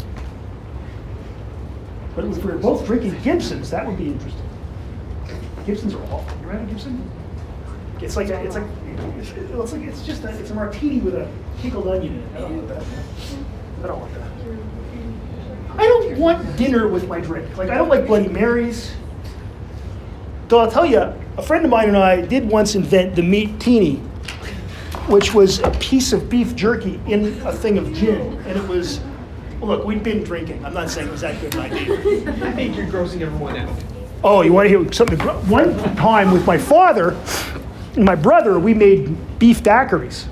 But if we were both drinking Gibsons, that would be interesting. Gibsons are awful. You remember Gibson? It's like a, it's like it's, it's like it's just a, it's a martini with a pickled onion in it. I don't want that. I don't want that. I don't want dinner with my drink. Like I don't like Bloody Marys. So I'll tell you, a friend of mine and I did once invent the meat teeny, which was a piece of beef jerky in a thing of gin, and it was. Well, look, we'd been drinking. I'm not saying it was that good an idea. I think you're grossing everyone out. Oh, you want to hear something? One time with my father and my brother, we made beef daiquiris.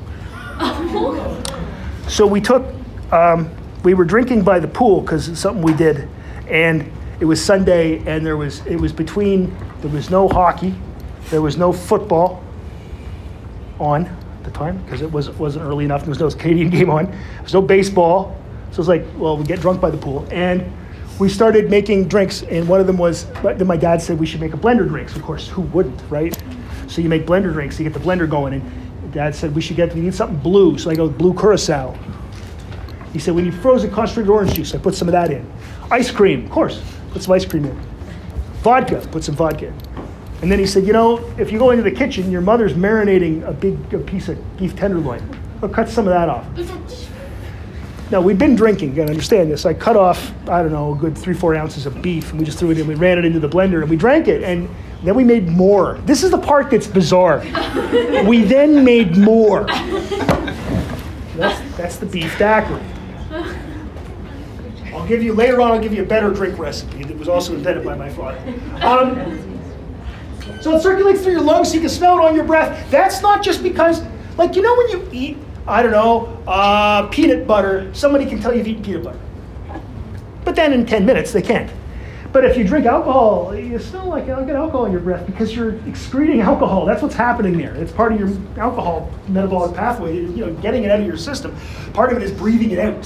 So we took, um, we were drinking by the pool because it's something we did, and it was Sunday, and there was it was between there was no hockey, there was no football on at the time because it was wasn't early enough. There was no Canadian game on. There was no baseball. So it was like, well, we get drunk by the pool. And we started making drinks, and one of them was, then my dad said we should make a blender drinks. Of course, who wouldn't, right? So you make blender drinks, you get the blender going, and Dad said we should get, we need something blue. So I go, blue curacao. He said, we need frozen concentrated orange juice. I put some of that in. Ice cream, of course, put some ice cream in. Vodka, put some vodka in. And then he said, you know, if you go into the kitchen, your mother's marinating a big a piece of beef tenderloin. I'll cut some of that off. Now, we'd been drinking, you gotta understand this. I cut off, I don't know, a good three, four ounces of beef, and we just threw it in, we ran it into the blender, and we drank it, and then we made more. This is the part that's bizarre. We then made more. That's, that's the beef daiquiri. I'll give you, later on, I'll give you a better drink recipe that was also invented by my father. Um, so it circulates through your lungs so you can smell it on your breath. That's not just because Like, you know when you eat, I don't know, uh, peanut butter, somebody can tell you've eaten peanut butter. But then in ten minutes, they can't. But if you drink alcohol, you smell like you get alcohol in your breath because you're excreting alcohol. That's what's happening there. It's part of your alcohol metabolic pathway, you know, getting it out of your system. Part of it is breathing it out.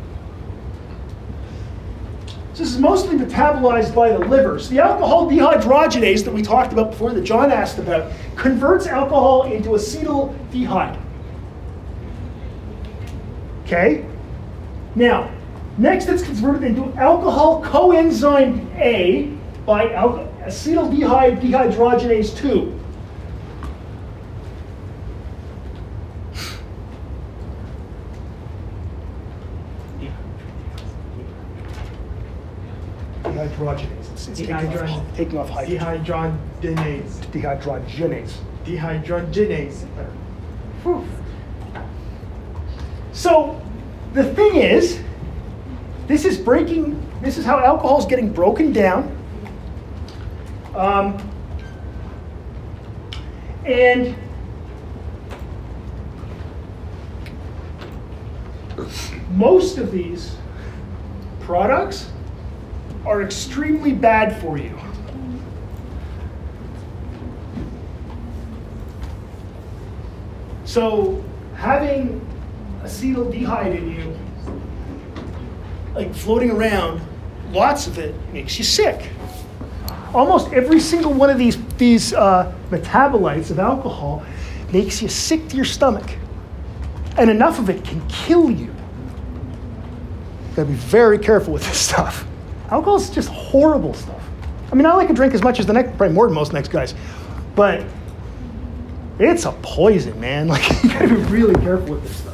So this is mostly metabolized by the liver. So the alcohol dehydrogenase that we talked about before, that John asked about, converts alcohol into acetaldehyde. Okay? Now, next it's converted into alcohol coenzyme A by al- acetaldehyde dehydrogenase two. Dehydrogenase. It's, it's taking, Dehydrogen- off, taking off hydrogen. Dehydrogenase. Dehydrogenase. Dehydrogenase. Whew. So the thing is, this is breaking, this is how alcohol is getting broken down. Um, and most of these products are extremely bad for you. So having acetaldehyde in you, like floating around, lots of it makes you sick. Almost every single one of these, these uh, metabolites of alcohol makes you sick to your stomach. And enough of it can kill you. You gotta be very careful with this stuff. Alcohol is just horrible stuff. I mean, I like a drink as much as the next, probably more than most next guys, but it's a poison, man. Like, you gotta be really careful with this stuff.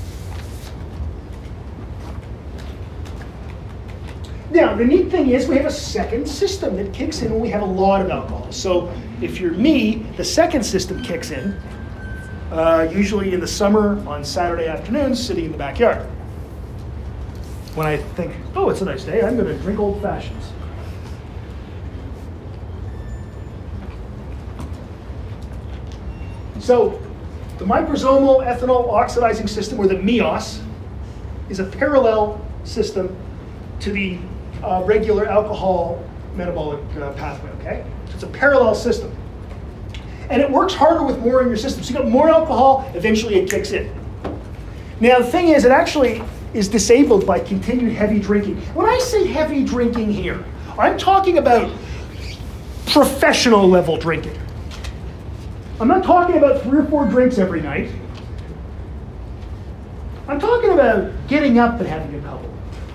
Now, the neat thing is we have a second system that kicks in when we have a lot of alcohol. So if you're me, the second system kicks in, uh, usually in the summer on Saturday afternoons, sitting in the backyard. When I think, oh, it's a nice day, I'm gonna drink old fashions. So the microsomal ethanol oxidizing system, or the MEOS, is a parallel system to the uh, regular alcohol metabolic uh, pathway, okay? So it's a parallel system. And it works harder with more in your system. So you got more alcohol, eventually it kicks in. Now the thing is, it actually is disabled by continued heavy drinking. When I say heavy drinking here, I'm talking about professional level drinking. I'm not talking about three or four drinks every night. I'm talking about getting up and having a couple.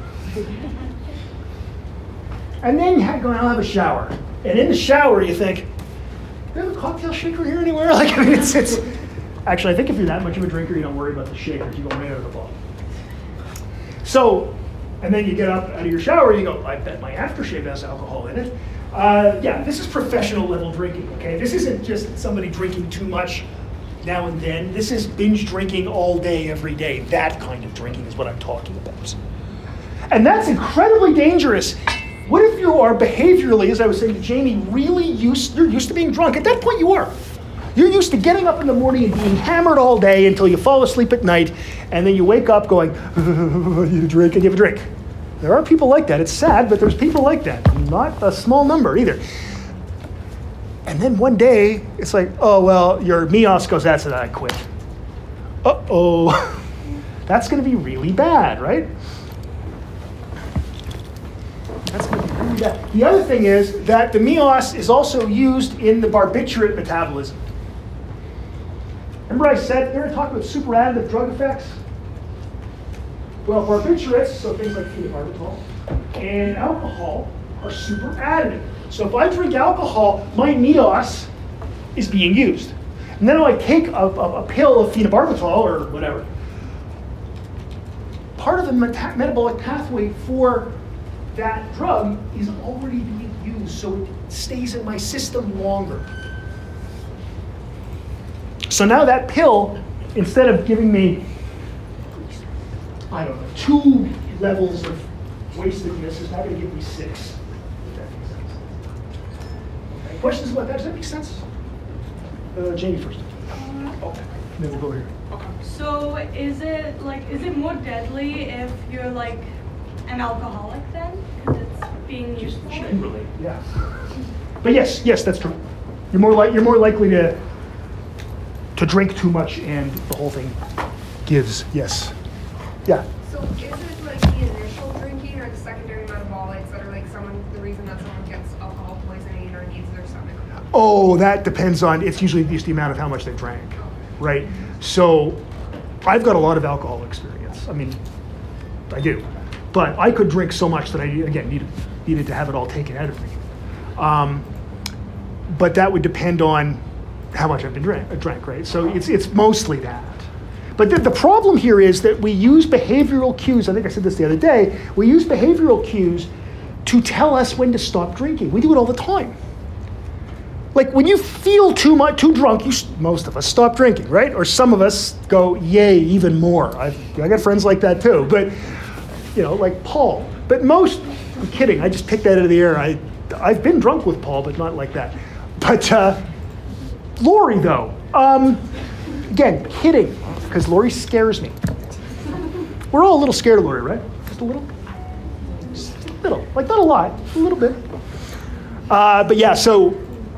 And then going, I'll have a shower. And in the shower, you think, do you have a cocktail shaker here anywhere? Like, I mean, it's, it's actually, I think if you're that much of a drinker, you don't worry about the shakers. You go right out of the bottle. So, and then you get up out of your shower, you go, I bet my aftershave has alcohol in it. Uh, yeah, this is professional level drinking, okay? This isn't just somebody drinking too much now and then. This is binge drinking all day, every day. That kind of drinking is what I'm talking about. And that's incredibly dangerous. What if you are behaviorally, as I was saying to Jamie, really used, you're used to being drunk? At that point you are. You're used to getting up in the morning and being hammered all day until you fall asleep at night, and then you wake up going, you drink and you have a drink. There are people like that. It's sad, but there's people like that. Not a small number either. And then one day, it's like, oh, well, your MEOS goes, that's it, I quit. Uh-oh. That's going to be really bad, right? That's going to be really bad. The other thing is that the MEOS is also used in the barbiturate metabolism. Remember I said, you ever talk about superadditive drug effects? Well, barbiturates, so things like phenobarbital, and alcohol are super additive. So if I drink alcohol, my MEOS is being used. And then I take a, a, a pill of phenobarbital or whatever. Part of the meta- metabolic pathway for that drug is already being used, so it stays in my system longer. So now that pill, instead of giving me, I don't know, two levels of wastedness, is now going to give me six. If that makes sense. Okay. Questions about that? Does that make sense? Uh, Jamie first. Uh, Okay. and then we'll go here. So is it like is it more deadly if you're like an alcoholic then? Because it's being used for? Generally, yeah. But yes, yes, that's true. You're more like you're more likely to to drink too much, and the whole thing gives. Yes. Yeah. So is it like the initial drinking or the secondary metabolics that are like someone the reason that someone gets alcohol poisoning or needs their stomach? Oh, that depends on. It's usually just the amount of how much they drank, right? So, I've got a lot of alcohol experience. I mean, I do, but I could drink so much that I again needed needed to have it all taken out of me. Um, but that would depend on how much I've been drank, drank, right? So it's it's mostly that. But the, the problem here is that we use behavioral cues. I think I said this the other day. We use behavioral cues to tell us when to stop drinking. We do it all the time. Like when you feel too much, too drunk, you most of us stop drinking, right? Or some of us go, yay, even more. I've, I got friends like that too. But you know, like Paul. But most, I'm kidding. I just picked that out of the air. I I've been drunk with Paul, but not like that. But uh, Lori, though, um, again, kidding, because Lori scares me. We're all a little scared of Lori, right? Just a little? Just a little. Like, not a lot, a little bit. Uh, but yeah, so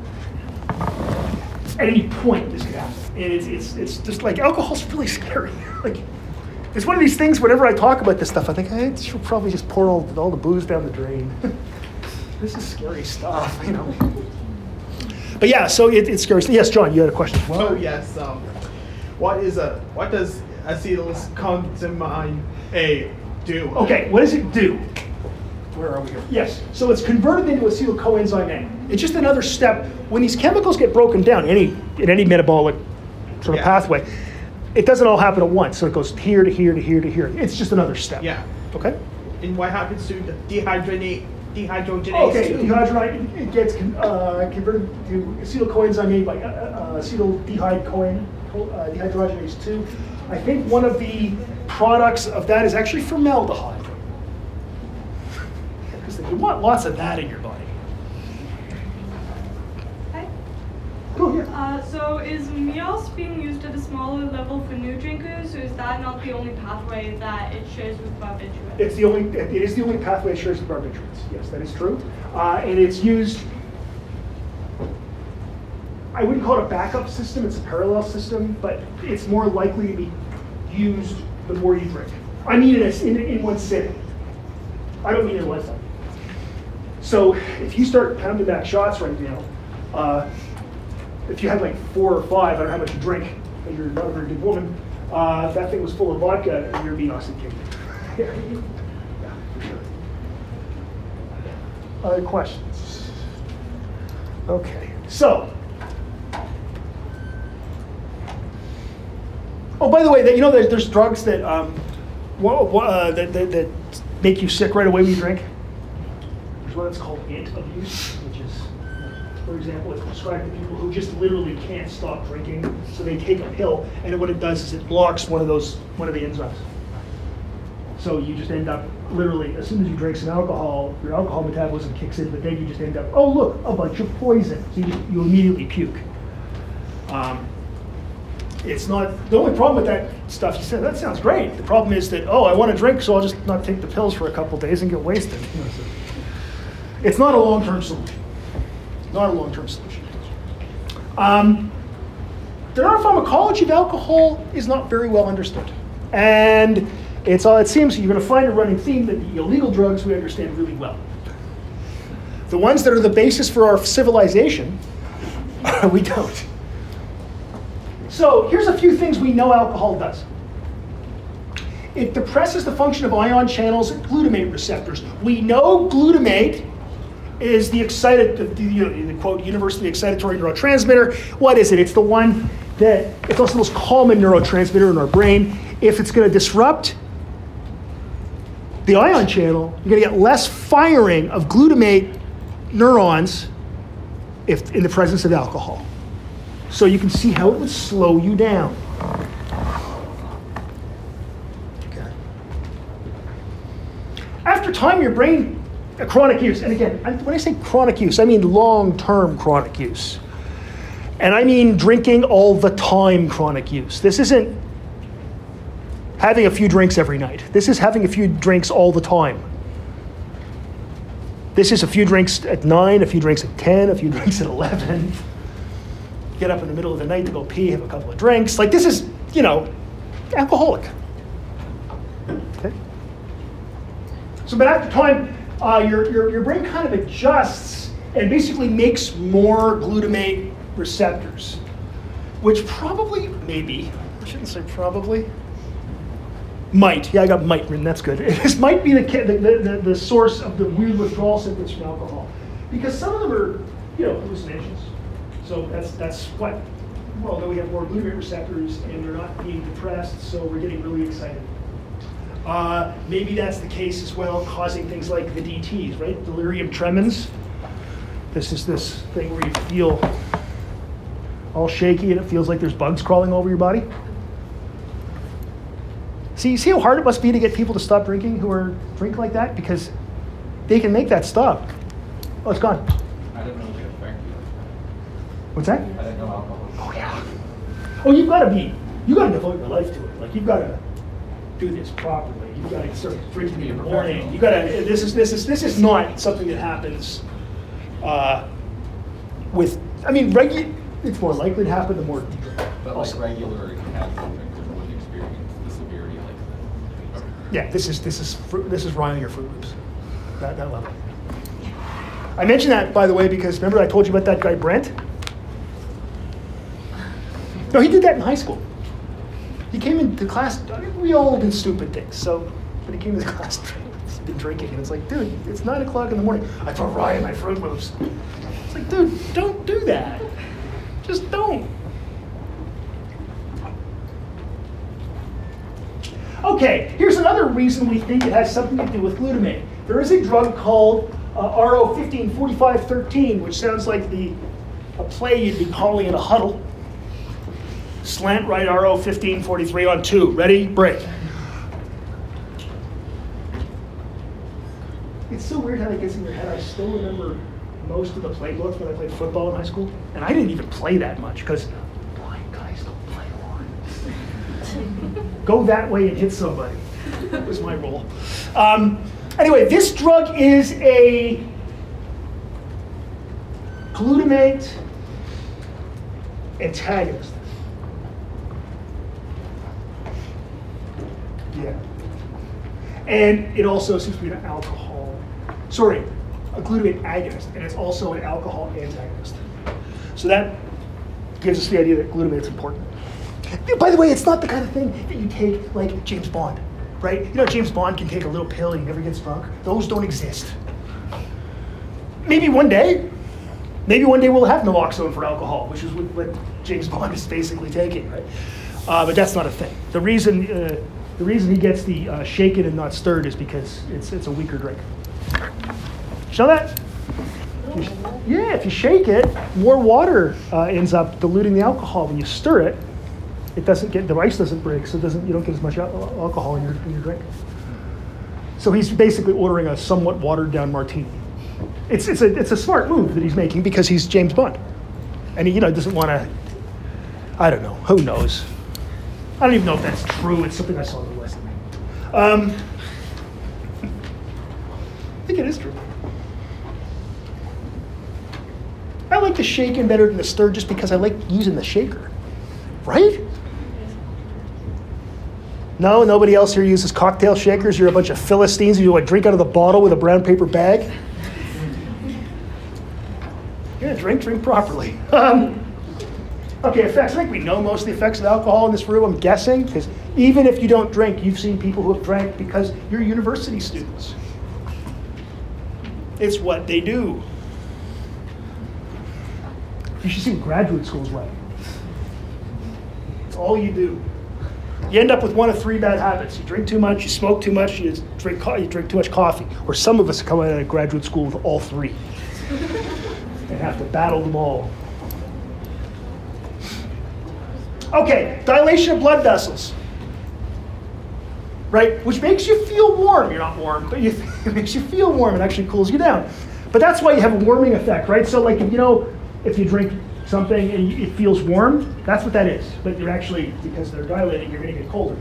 at any point this could happen. And it's, it's, it's just like, alcohol's really scary. Like, it's one of these things, whenever I talk about this stuff, I think, I should probably just pour all, all the booze down the drain. This is scary stuff, you know. But yeah, so it, it's scary. Yes, John, you had a question. Oh yes. Um, what is a what does acetylcoenzyme A do? Okay, what does it do? Where are we here? Yes, so it's converted into acetylcoenzyme A. It's just another step. When these chemicals get broken down, any in any metabolic sort of Yeah. pathway, it doesn't all happen at once. So it goes here to here to here to here. It's just another step. Yeah. Okay. And what happens to the dehydrogenate dehydrogenase? Okay, two? dehydrogenate, it gets con- uh, converted to acetylcoenzyme A by uh, uh, acetaldehyde-coen, uh, dehydrogenase two. I think one of the products of that is actually formaldehyde. Because you want lots of that in your body. Hi. Cool, yeah. Uh, so is Meos being used at a smaller level for new drinkers, or is that not the only pathway that it shares with barbiturates? It's the only, it is the only pathway it shares with barbiturates. Yes, that is true. Uh, and it's used, I wouldn't call it a backup system, it's a parallel system, but it's more likely to be used the more you drink. I mean in, a, in, in one sitting. I don't mean in a lifetime. So if you start pounding back shots right now, uh, if you had like four or five, I don't know how much you drink, but you're not a very good woman, uh, if that thing was full of vodka, you're being oxygenated. Yeah, for sure. Other questions? Okay, so. Oh, by the way, that you know, there's, there's drugs that, um, wha- wha- uh, that, that that make you sick right away when you drink. There's one that's called ant abuse, which is, for example, it's prescribed to people who just literally can't stop drinking, so they take a pill, and what it does is it blocks one of those one of the enzymes. So you just end up literally, as soon as you drink some alcohol, your alcohol metabolism kicks in, but then you just end up, oh look, a bunch of poison. So you, just, you immediately puke. Um, it's not, the only problem with that stuff, you said, that sounds great. The problem is that, oh, I want to drink, so I'll just not take the pills for a couple days and get wasted. You know, so it's not a long-term solution. Not a long-term solution. Um, the neuropharmacology of alcohol is not very well understood. And it's all, it seems you're going to find a running theme that the illegal drugs we understand really well. The ones that are the basis for our civilization, we don't. So here's a few things we know alcohol does. It depresses the function of ion channels and glutamate receptors. We know glutamate is the excited, the, the, the quote, universally excitatory neurotransmitter. What is it? It's the one that, it's also the most common neurotransmitter in our brain. If it's going to disrupt the ion channel, you're going to get less firing of glutamate neurons if in the presence of alcohol. So you can see how it would slow you down. Okay. After time, your brain, uh, chronic use, and again, I, when I say chronic use, I mean long-term chronic use. And I mean drinking all the time chronic use. This isn't having a few drinks every night. This is having a few drinks all the time. This is a few drinks at nine, a few drinks at ten, a few drinks at eleven. Get up in the middle of the night to go pee, have a couple of drinks. Like this is, you know, alcoholic. Okay. So, but after time, uh, your, your, your brain kind of adjusts and basically makes more glutamate receptors, which probably, maybe, I shouldn't say probably, might, yeah, I got might written, that's good. This might be the, the, the, the source of the weird withdrawal symptoms from alcohol. Because some of them are, you know, hallucinations. So that's that's what, well, though we have more glutamate receptors and they're not being depressed, so we're getting really excited. Uh, maybe that's the case as well, causing things like the D Ts, right? Delirium tremens. This is this thing where you feel all shaky and it feels like there's bugs crawling over your body. See, see how hard it must be to get people to stop drinking who are drink like that? Because they can make that stop. Oh, it's gone. I didn't know it could affect you. What's that? I didn't know alcohol. Oh, yeah. Oh, you've got to be, you've got to devote your life to it. Like, you've got to do this properly. You've got to start drinking in the morning. You've got to, this is, this is, this is not something that happens uh, with, I mean, regu- it's more likely to happen the more you drink. But like regular casual drinkers wouldn't experience the severity like that. Yeah, this is this is fru- this is Ryan or Fruit Loops, that that level. I mentioned that, by the way, because remember I told you about that guy Brent? No, he did that in high school. He came into class. I mean, we all did stupid things, so but he came into class he's been drinking, and it's like, dude, it's nine o'clock in the morning. I told Ryan my Fruit Loops. It's like, dude, don't do that. Just don't. Okay, here's another reason we think it has something to do with glutamate. There is a drug called uh, R O fifteen forty-five thirteen, which sounds like the a play you'd be calling it a huddle. Slant right R O fifteen forty-three on two. Ready? Break. It's so weird how that gets in your head. I still remember most of the playbook when I played football in high school. And I didn't even play that much because blind guys don't play one. Go that way and hit somebody. That was my role. Um, anyway, this drug is a glutamate antagonist. Yeah. And it also seems to be an alcohol, sorry, a glutamate agonist, and it's also an alcohol antagonist. So that gives us the idea that glutamate's important. By the way, it's not the kind of thing that you take like James Bond, right? You know, James Bond can take a little pill and he never gets drunk. Those don't exist. Maybe one day, maybe one day we'll have naloxone for alcohol, which is what, what James Bond is basically taking, right? Uh, but that's not a thing. The reason, uh, the reason he gets the uh, shaken and not stirred is because it's it's a weaker drink. You know that? Yeah, if you shake it, more water uh, ends up diluting the alcohol. When you stir it, it doesn't get, the ice doesn't break, so it doesn't, you don't get as much al- alcohol in your, in your drink. So he's basically ordering a somewhat watered down martini. It's it's a it's a smart move that he's making because he's James Bond, and he you know doesn't want to. I don't know. Who knows? I don't even know if that's true. It's something I saw on the list. Um, I think it is true. I like the shaken better than the stirred just because I like using the shaker, right? No, nobody else here uses cocktail shakers. You're a bunch of Philistines. You want to drink out of the bottle with a brown paper bag. Yeah, drink, drink properly. Um, okay, effects. I think we know most of the effects of alcohol in this room, I'm guessing, because even if you don't drink, you've seen people who have drank because you're university students. It's what they do. You should see what graduate school's like. It's all you do. You end up with one of three bad habits. You drink too much, you smoke too much, you drink co- you drink too much coffee. Or some of us come out of graduate school with all three and have to battle them all. Okay, dilation of blood vessels. Right, which makes you feel warm. You're not warm, but you, it makes you feel warm and actually cools you down. But that's why you have a warming effect, right? So like, if, you know, if you drink something and it feels warm, that's what that is. But you're actually, because they're dilating, you're going to get colder.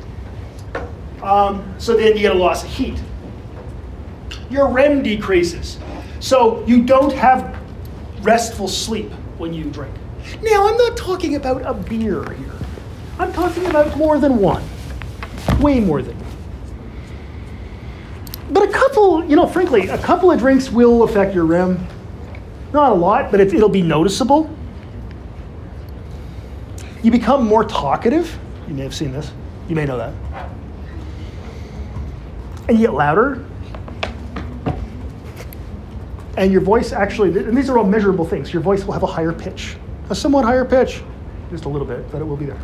Um, so then you get a loss of heat. Your R E M decreases. So you don't have restful sleep when you drink. Now, I'm not talking about a beer here. I'm talking about more than one. Way more than one. But a couple, you know, frankly, a couple of drinks will affect your R E M. Not a lot, but it, it'll be noticeable. You become more talkative. You may have seen this. You may know that. And you get louder. And your voice actually, and these are all measurable things, your voice will have a higher pitch, a somewhat higher pitch, just a little bit, but it will be there.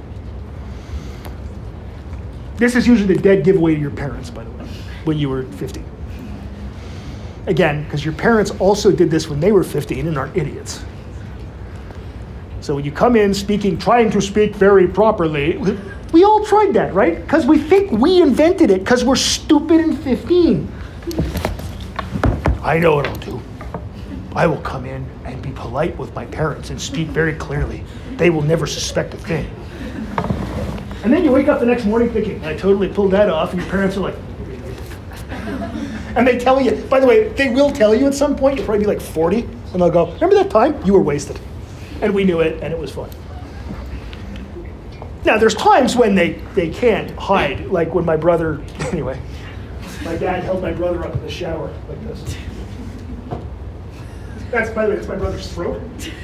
This is usually the dead giveaway to your parents, by the way, when you were fifteen. Again, because your parents also did this when they were fifteen and aren't idiots. So when you come in speaking, trying to speak very properly, we all tried that, right? Because we think we invented it because we're stupid and fifteen. I know what I'll do. I will come in and be polite with my parents and speak very clearly. They will never suspect a thing. And then you wake up the next morning thinking, I totally pulled that off, and your parents are like, and they tell you, by the way, they will tell you at some point, you'll probably be like forty, and they'll go, remember that time? You were wasted. And we knew it, and it was fun. Now, there's times when they, they can't hide, like when my brother, anyway, my dad held my brother up in the shower like this. That's, by the way, that's my brother's throat.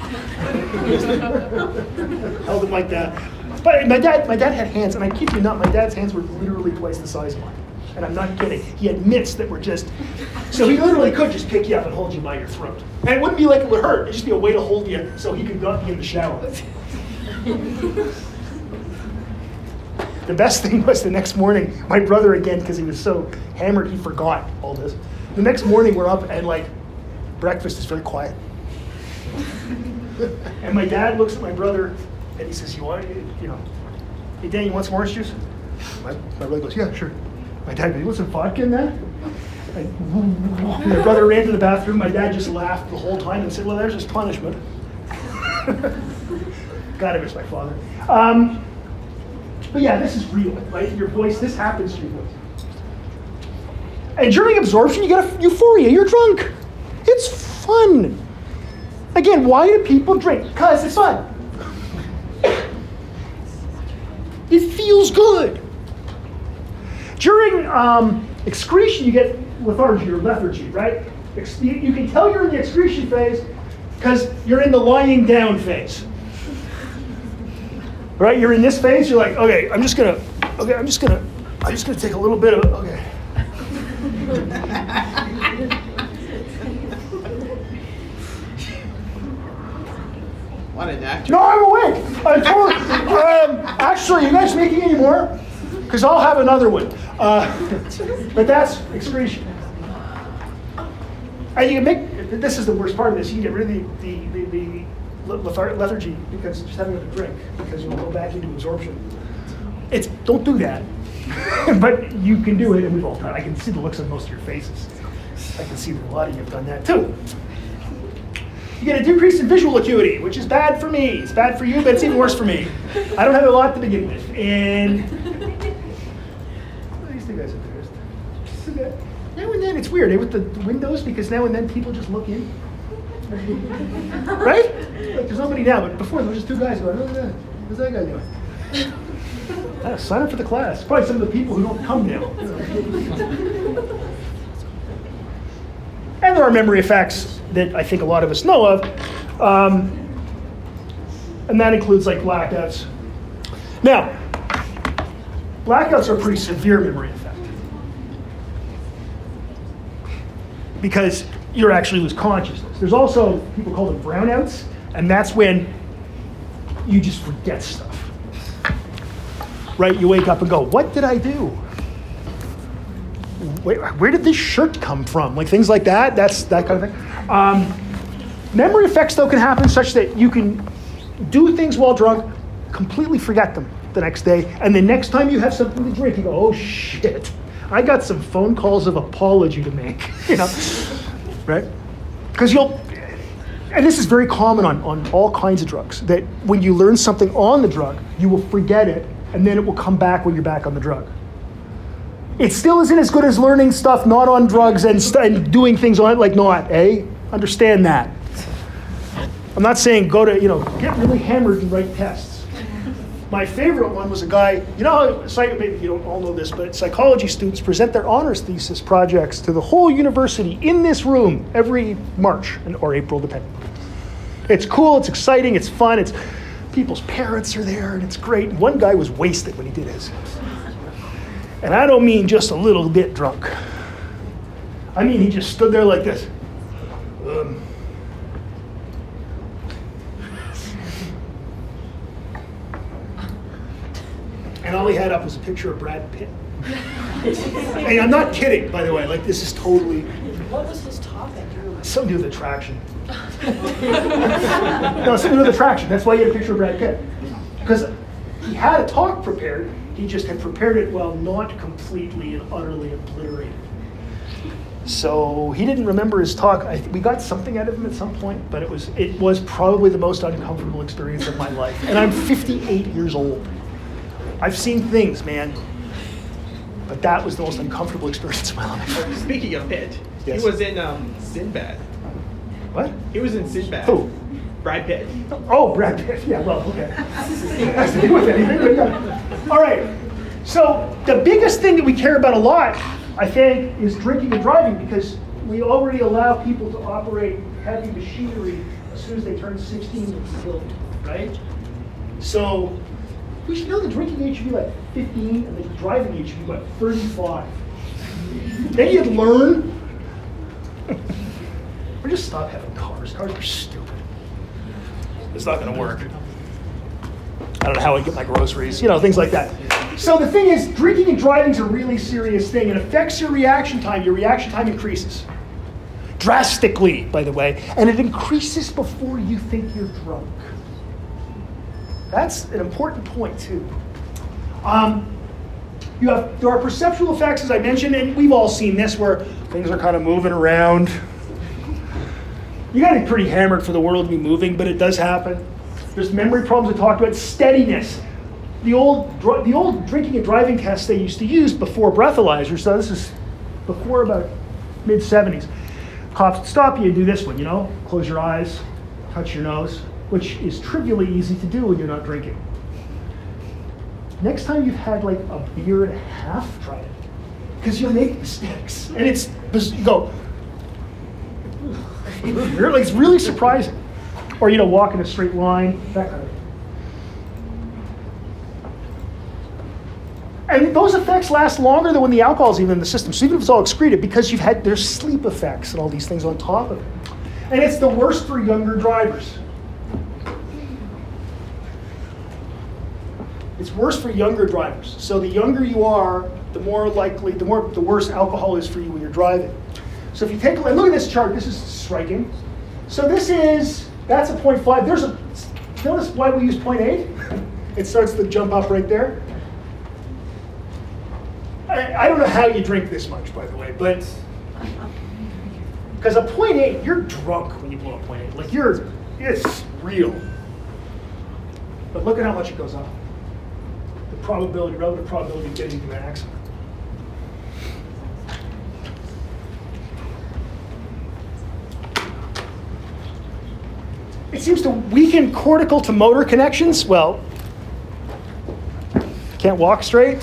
Held him like that. But my dad, my dad had hands, and I kid you not, my dad's hands were literally twice the size of mine. And I'm not kidding. He had mitts that were just, so he literally could just pick you up and hold you by your throat. And it wouldn't be like it would hurt. It'd just be a way to hold you so he could not be in the shower. The best thing was the next morning, my brother again, because he was so hammered, he forgot all this. The next morning we're up and like, breakfast is very quiet. And my dad looks at my brother and he says, you want, you know, hey Dan, you want some orange juice? My, my brother goes, yeah, sure. My dad goes, you want some vodka in that? And my brother ran to the bathroom. My dad just laughed the whole time and said, well, there's his punishment. God, I miss my father. Um, but yeah, this is real, right? Your voice, this happens to your voice. And during absorption, you get a euphoria. You're drunk. It's fun. Again, why do people drink? Because it's fun. It feels good. During um, excretion, you get lethargy or lethargy, right? Ex- you, you can tell you're in the excretion phase because you're in the lying down phase. Right? You're in this phase, you're like, okay, I'm just gonna, okay, I'm just gonna, I'm just gonna take a little bit of, okay. What an actor. No, I'm awake. I'm totally, um, actually, you guys making any more? Because I'll have another one. Uh, but that's excretion. And you can make, this is the worst part of this, you can get rid of the, the, the, the lethar- lethargy because just having a drink, because you'll go back into absorption. It's, don't do that. But you can do it, and we've all done it. I can see the looks on most of your faces. I can see that a lot of you have done that too. You get a decrease in visual acuity, which is bad for me. It's bad for you, but it's even worse for me. I don't have a lot to begin with. And these two guys are there. Now and then it's weird, eh, with the windows, because now and then people just look in. Right? Like there's nobody now, but before there were just two guys going, look at that. What's that guy doing? Ah, sign up for the class. Probably some of the people who don't come now. And there are memory effects that I think a lot of us know of. Um, and that includes like blackouts. Now, blackouts are a pretty severe memory effect. Because you actually lose consciousness. There's also, people call them brownouts, and that's when you just forget stuff. Right? You wake up and go, what did I do? Where, where did this shirt come from? Like things like that, that's that kind of thing. Um, memory effects, though, can happen such that you can do things while drunk, completely forget them the next day, and the next time you have something to drink, you go, oh shit, I got some phone calls of apology to make, you know, right? Because you'll, and this is very common on, on all kinds of drugs, that when you learn something on the drug, you will forget it, and then it will come back when you're back on the drug. It still isn't as good as learning stuff not on drugs and, st- and doing things on it like not, eh? Understand that. I'm not saying go to, you know, get really hammered and write tests. My favorite one was a guy, you know, psych- maybe you don't all know this, but psychology students present their honors thesis projects to the whole university in this room every March or April, depending. It's cool, it's exciting, it's fun, it's people's parents are there, and it's great. One guy was wasted when he did his. And I don't mean just a little bit drunk. I mean, he just stood there like this. Um, and all he had up was a picture of Brad Pitt. And I'm not kidding, by the way. Like, this is totally... What was his topic? Something to do with attraction. No, something to do with attraction. That's why he had a picture of Brad Pitt. Because he had a talk prepared. He just had prepared it while not completely and utterly obliterated. So he didn't remember his talk. I, we got something out of him at some point, but it was it was probably the most uncomfortable experience of my life. And I'm fifty-eight years old. I've seen things, man. But that was the most uncomfortable experience of my life. Speaking of Pitt, Yes. he was in um, Sinbad. What? He was in Sinbad. Who? Brad Pitt. Oh, Brad Pitt. Yeah, well, okay. It has to do with anything, but yeah. All right. So the biggest thing that we care about a lot, I think, is drinking and driving, because we already allow people to operate heavy machinery as soon as they turn sixteen and still, right? So we should know the drinking age should be like fifteen and the driving age should be like thirty-five. Then you'd learn. Or just stop having cars. Cars are stupid. It's not going to work. I don't know how I get my groceries, you know, things like that. So the thing is, drinking and driving is a really serious thing. It affects your reaction time. Your reaction time increases. Drastically, by the way. And it increases before you think you're drunk. That's an important point, too. Um, you have, there are perceptual effects, as I mentioned, and we've all seen this, where things are kind of moving around. You got to be pretty hammered for the world to be moving, but it does happen. There's memory problems I talked about. Steadiness. The old the old drinking and driving tests they used to use before breathalyzers, so this is before about mid seventies. Cops would stop you and do this one, you know? Close your eyes, touch your nose, which is trivially easy to do when you're not drinking. Next time you've had like a beer and a half, try it. Because you'll make mistakes. And it's, you go, really, it's really surprising. Or, you know, walk in a straight line, that kind of thing. And those effects last longer than when the alcohol's even in the system. So even if it's all excreted, because you've had, there's sleep effects and all these things on top of it. And it's the worst for younger drivers. It's worse for younger drivers. So the younger you are, the more likely, the more, the worse alcohol is for you when you're driving. So if you take a look, look at this chart, this is striking. So this is, that's a point five. There's a, notice why we use point eight? It starts to jump up right there. I, I don't know how you drink this much, by the way, but, because a point eight, you're drunk when you blow a point eight. Like you're, it's real. But look at how much it goes up. The probability, relative probability of getting into an accident. It seems to weaken cortical to motor connections. Well, can't walk straight.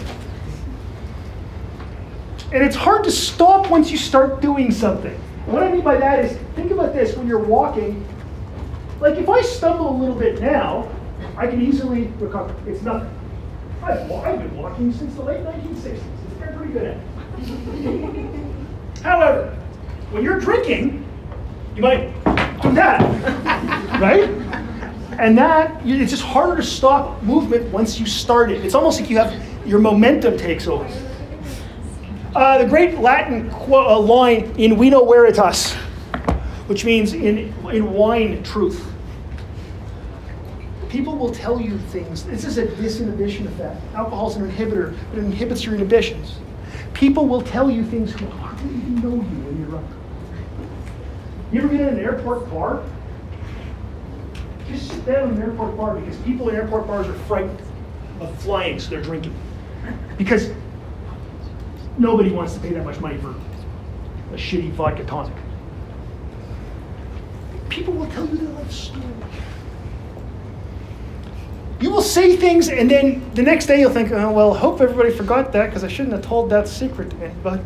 And it's hard to stop once you start doing something. What I mean by that is, think about this when you're walking. Like if I stumble a little bit now, I can easily recover. It's nothing. I've, I've been walking since the late nineteen sixties. It's pretty good at it. However, when you're drinking, you might do that, right? And that, it's just harder to stop movement once you start it. It's almost like you have, your momentum takes over. Uh, the great Latin qu- uh, line, in vino veritas, which means in, in wine truth. People will tell you things. This is a disinhibition effect. Alcohol is an inhibitor. It inhibits your inhibitions. People will tell you things who hardly even know you when you're drunk. You ever been in an airport bar just sit down in an airport bar because people in airport bars are frightened of flying, so they're drinking. Because nobody wants to pay that much money for a shitty vodka tonic. People will tell you their life story. You will say things, and then the next day you'll think, oh, well, I hope everybody forgot that because I shouldn't have told that secret to anybody.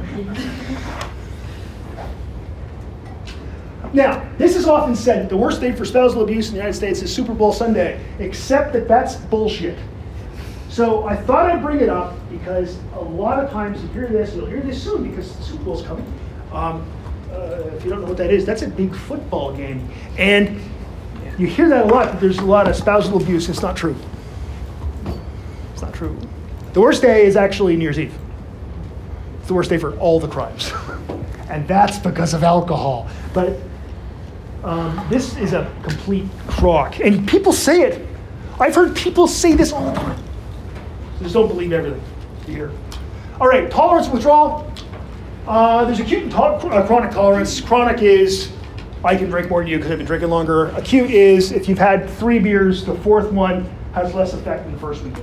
Now, this is often said that the worst day for spousal abuse in the United States is Super Bowl Sunday, except that that's bullshit. So I thought I'd bring it up because a lot of times you hear this, you'll hear this soon because the Super Bowl's coming. Um, uh, if you don't know what that is, that's a big football game. And you hear that a lot, that there's a lot of spousal abuse. It's not true. It's not true. The worst day is actually New Year's Eve. It's the worst day for all the crimes. And that's because of alcohol. But um, this is a complete crock. And people say it. I've heard people say this all the time. So just don't believe everything you hear. All right, tolerance withdrawal. Uh, there's acute and to- uh, chronic tolerance. Chronic is, I can drink more than you because I've been drinking longer. Acute is, if you've had three beers, the fourth one has less effect than the first one did.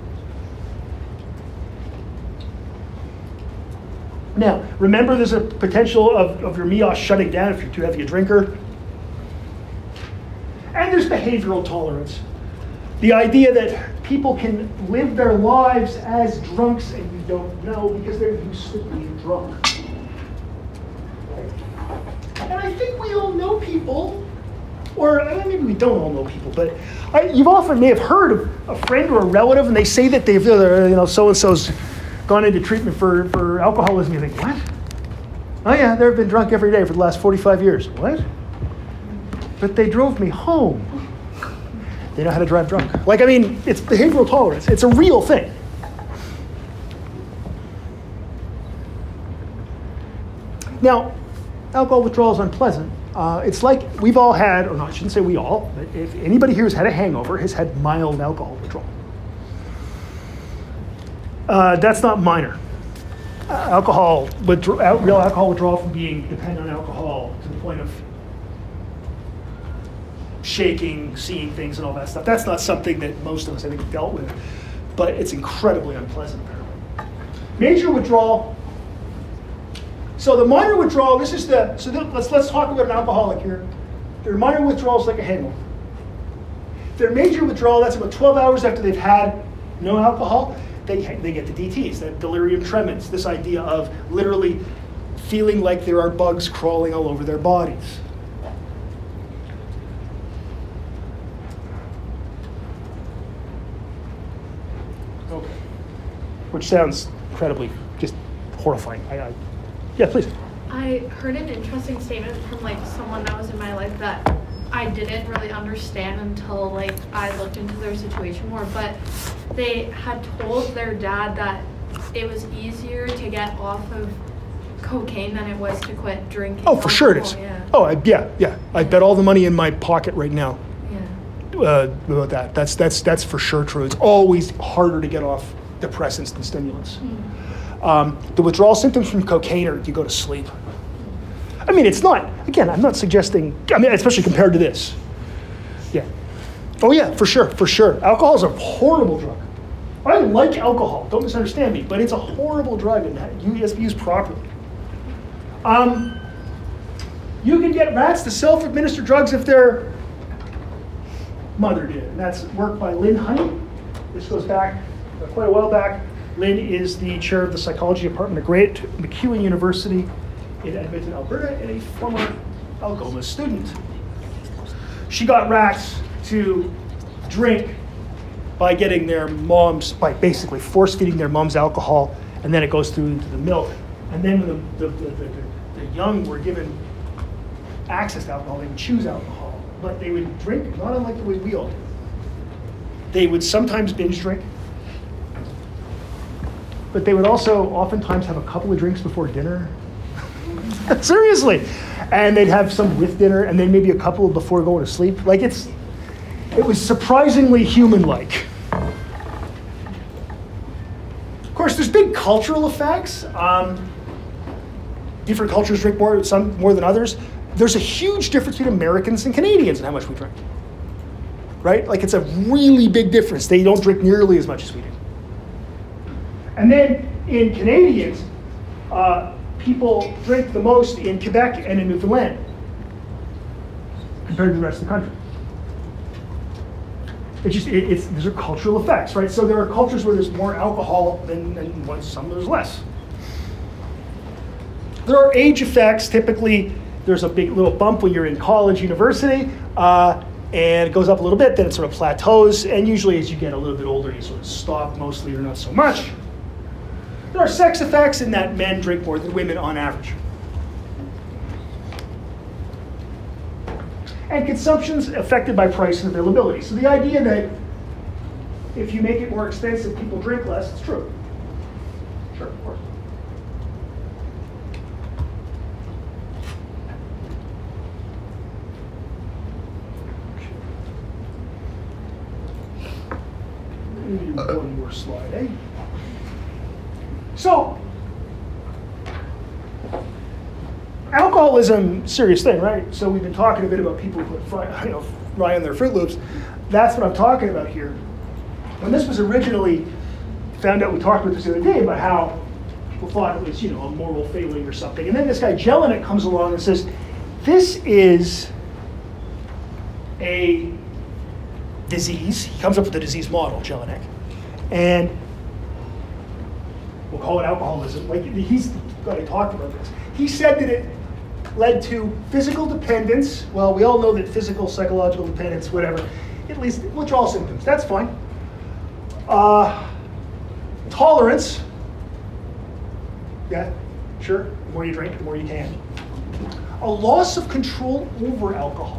Now, remember there's a potential of, of your meos shutting down if you're too heavy a drinker. And there's behavioral tolerance. The idea that people can live their lives as drunks and you don't know because they're used to being drunk. Right? And I think we all know people, or maybe we don't all know people, but I, you've often may have heard of a friend or a relative and they say that they've, you know, so-and-so's gone into treatment for, for alcoholism. You think, what? Oh yeah, they've been drunk every day for the last forty-five years. What? But they drove me home. They know how to drive drunk. Like, I mean, it's behavioral tolerance. It's a real thing. Now, alcohol withdrawal is unpleasant. Uh, it's like we've all had, or no, I shouldn't say we all, but if anybody here has had a hangover, has had mild alcohol withdrawal. Uh, that's not minor. Uh, alcohol, withdraw, real alcohol withdrawal from being dependent on alcohol to the point of shaking, seeing things and all that stuff. That's not something that most of us, I think, have dealt with, but it's incredibly unpleasant. Major withdrawal. So the minor withdrawal, this is the, so the, let's let's talk about an alcoholic here. Their minor withdrawal is like a hangover. Their major withdrawal, that's about twelve hours after they've had no alcohol, they, they get the D Ts, that delirium tremens, this idea of literally feeling like there are bugs crawling all over their bodies. Okay. Which sounds incredibly just horrifying. I, I, yeah, please. I heard an interesting statement from like someone that was in my life that I didn't really understand until like I looked into their situation more, but they had told their dad that it was easier to get off of cocaine than it was to quit drinking. Oh, for sure it is. Yeah. Oh, I, yeah, yeah. I bet all the money in my pocket right now Yeah. uh, about that. That's that's that's for sure true. It's always harder to get off depressants than stimulants. Mm. Um, the withdrawal symptoms from cocaine are you go to sleep. I mean, it's not, again, I'm not suggesting, I mean, especially compared to this. Yeah. Oh yeah, for sure, for sure. Alcohol is a horrible drug. I like alcohol, don't misunderstand me, but it's a horrible drug and it has to be used properly. Um, you can get rats to self-administer drugs if their mother did. And that's work by Lynn Honey. This goes back uh, quite a while back. Lynn is the chair of the psychology department at Great MacEwan University in Edmonton, Alberta, and a former Algoma student. She got rats to drink by getting their moms, by basically force feeding their moms alcohol, and then it goes through into the milk. And then when the, the, the, the, the young were given access to alcohol, they would choose alcohol, but they would drink not unlike the way we all do. They would sometimes binge drink, but they would also oftentimes have a couple of drinks before dinner. Seriously. And they'd have some with dinner, and then maybe a couple before going to sleep. Like it's, it was surprisingly human-like. Of course, there's big cultural effects. Um, different cultures drink more, some more than others. There's a huge difference between Americans and Canadians in how much we drink. right? Like it's a really big difference. They don't drink nearly as much as we do. And then in Canadians, uh, people drink the most in Quebec and in Newfoundland compared to the rest of the country. It's just, it, it's, these are cultural effects, right? So there are cultures where there's more alcohol than, than ones, some there's less. There are age effects. Typically, there's a big little bump when you're in college, university, uh, and it goes up a little bit, then it sort of plateaus, and usually as you get a little bit older, you sort of stop mostly or not so much. There are sex effects in that men drink more than women on average. And consumption's affected by price and availability. So the idea that if you make it more expensive, people drink less, it's true. Sure, of course. Maybe one more slide, eh? So, alcoholism, serious thing, right? So we've been talking a bit about people who put fry, you know, fry on their Fruit Loops. That's what I'm talking about here. When this was originally found out, we talked about this the other day about how people thought it was, you know, a moral failing or something. And then this guy Jelinek comes along and says, this is a disease. He comes up with the disease model, Jelinek. And we'll call it alcoholism. Like he's got to talk about this. He said that it led to physical dependence. Well, we all know that physical, psychological dependence, whatever, at least withdrawal symptoms. That's fine. Uh, tolerance. Yeah, sure. The more you drink, the more you can. A loss of control over alcohol.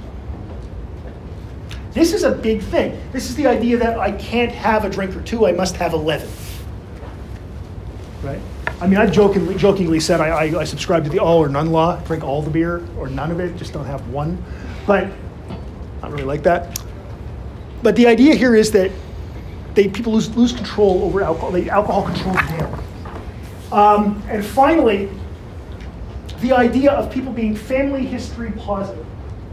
This is a big thing. This is the idea that I can't have a drink or two, I must have eleven. Right? I mean, I've jokingly, jokingly said I, I, I subscribe to the all or none law. Drink all the beer or none of it, just don't have one. But not really like that. But the idea here is that they people lose, lose control over alcohol. They, alcohol controls them. Um, and finally, the idea of people being family history positive.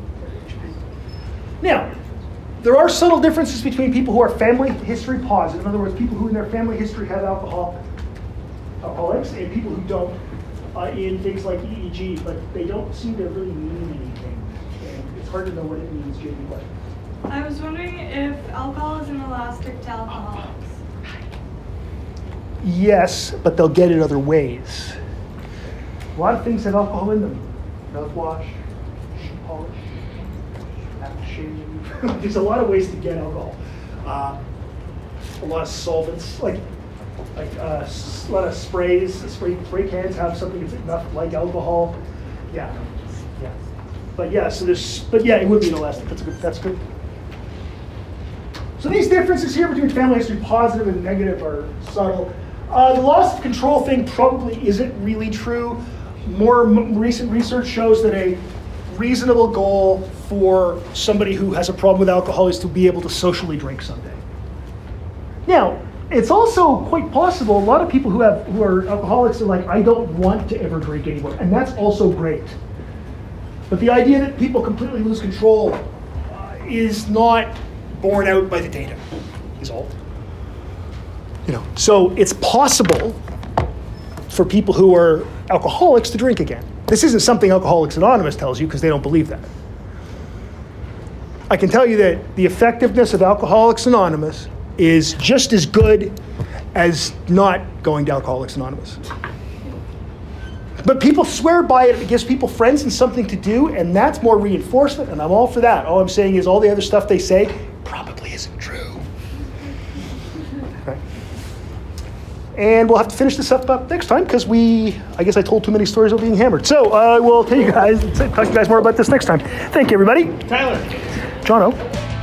Now, there are subtle differences between people who are family history positive, in other words, people who in their family history have alcohol, alcoholics, and people who don't uh, in things like E E G, but they don't seem to really mean anything. And it's hard to know what it means, J P. What? I was wondering if alcohol is inelastic to alcoholics. Yes, but they'll get it other ways. A lot of things have alcohol in them. Mouthwash, shoe polish, aftershave. There's a lot of ways to get alcohol. Uh, a lot of solvents, like like uh, a lot of sprays. Spray spray cans have something that's enough like alcohol. Yeah, yeah. But yeah, so there's. But yeah, it would be inelastic. That's good. That's good. So these differences here between family history positive and negative are subtle. Uh, the loss of control thing probably isn't really true. More m- recent research shows that a reasonable goal for somebody who has a problem with alcohol is to be able to socially drink someday. Now, it's also quite possible a lot of people who have who are alcoholics are like, I don't want to ever drink anymore, and that's also great. But the idea that people completely lose control uh, is not borne out by the data, is all. You know, so it's possible for people who are alcoholics to drink again. This isn't something Alcoholics Anonymous tells you because they don't believe that. I can tell you that the effectiveness of Alcoholics Anonymous is just as good as not going to Alcoholics Anonymous. But people swear by it. It gives people friends and something to do, and that's more reinforcement, and I'm all for that. All I'm saying is all the other stuff they say probably isn't true. Okay. And we'll have to finish this up, up next time because we, I guess I told too many stories about being hammered. So I uh, will tell you guys, talk to you guys more about this next time. Thank you, everybody. Tyler. Jono.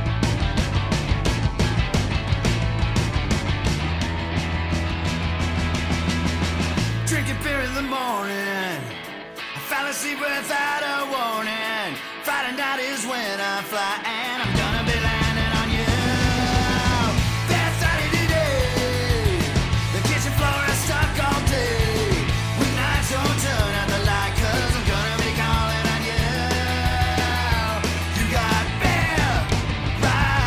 Drinking beer in the morning, a fallacy without a warning. Friday night is when I fly, and I'm gonna be landing on you. That Saturday day, the kitchen floor is stuck all day. Weeknights don't turn out the light, cause I'm gonna be calling on you. You got beer right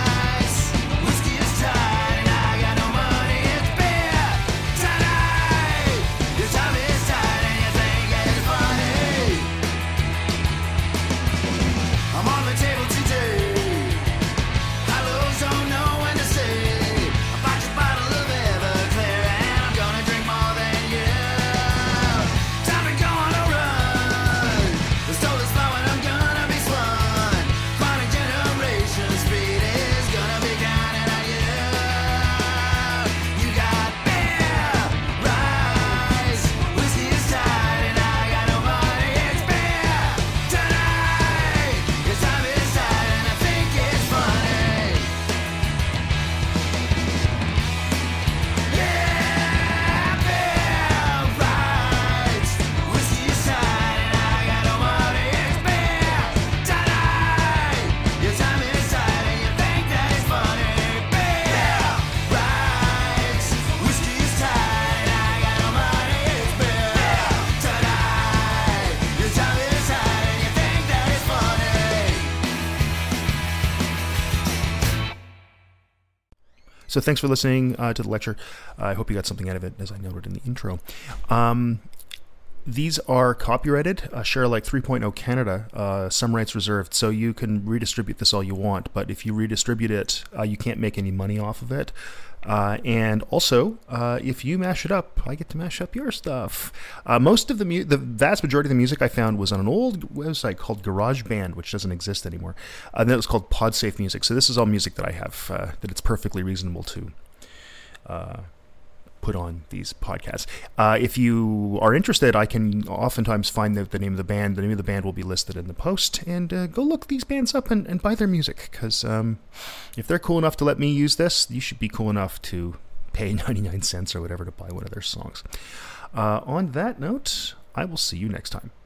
So thanks for listening uh, to the lecture. Uh, I hope you got something out of it, as I noted in the intro. Um, these are copyrighted, uh, Share Alike three point oh Canada, uh, some rights reserved, so you can redistribute this all you want, but if you redistribute it, uh, you can't make any money off of it. Uh, and also, uh, if you mash it up, I get to mash up your stuff. Uh, most of the mu- the vast majority of the music I found was on an old website called GarageBand, which doesn't exist anymore. Uh, and that was called PodSafe Music. So this is all music that I have uh, that it's perfectly reasonable to uh, put on these podcasts. Uh, if you are interested, I can oftentimes find the, the name of the band. The name of the band will be listed in the post, and uh, go look these bands up and, and buy their music, because um, if they're cool enough to let me use this, you should be cool enough to pay ninety-nine cents or whatever to buy one of their songs. Uh, on that note, I will see you next time.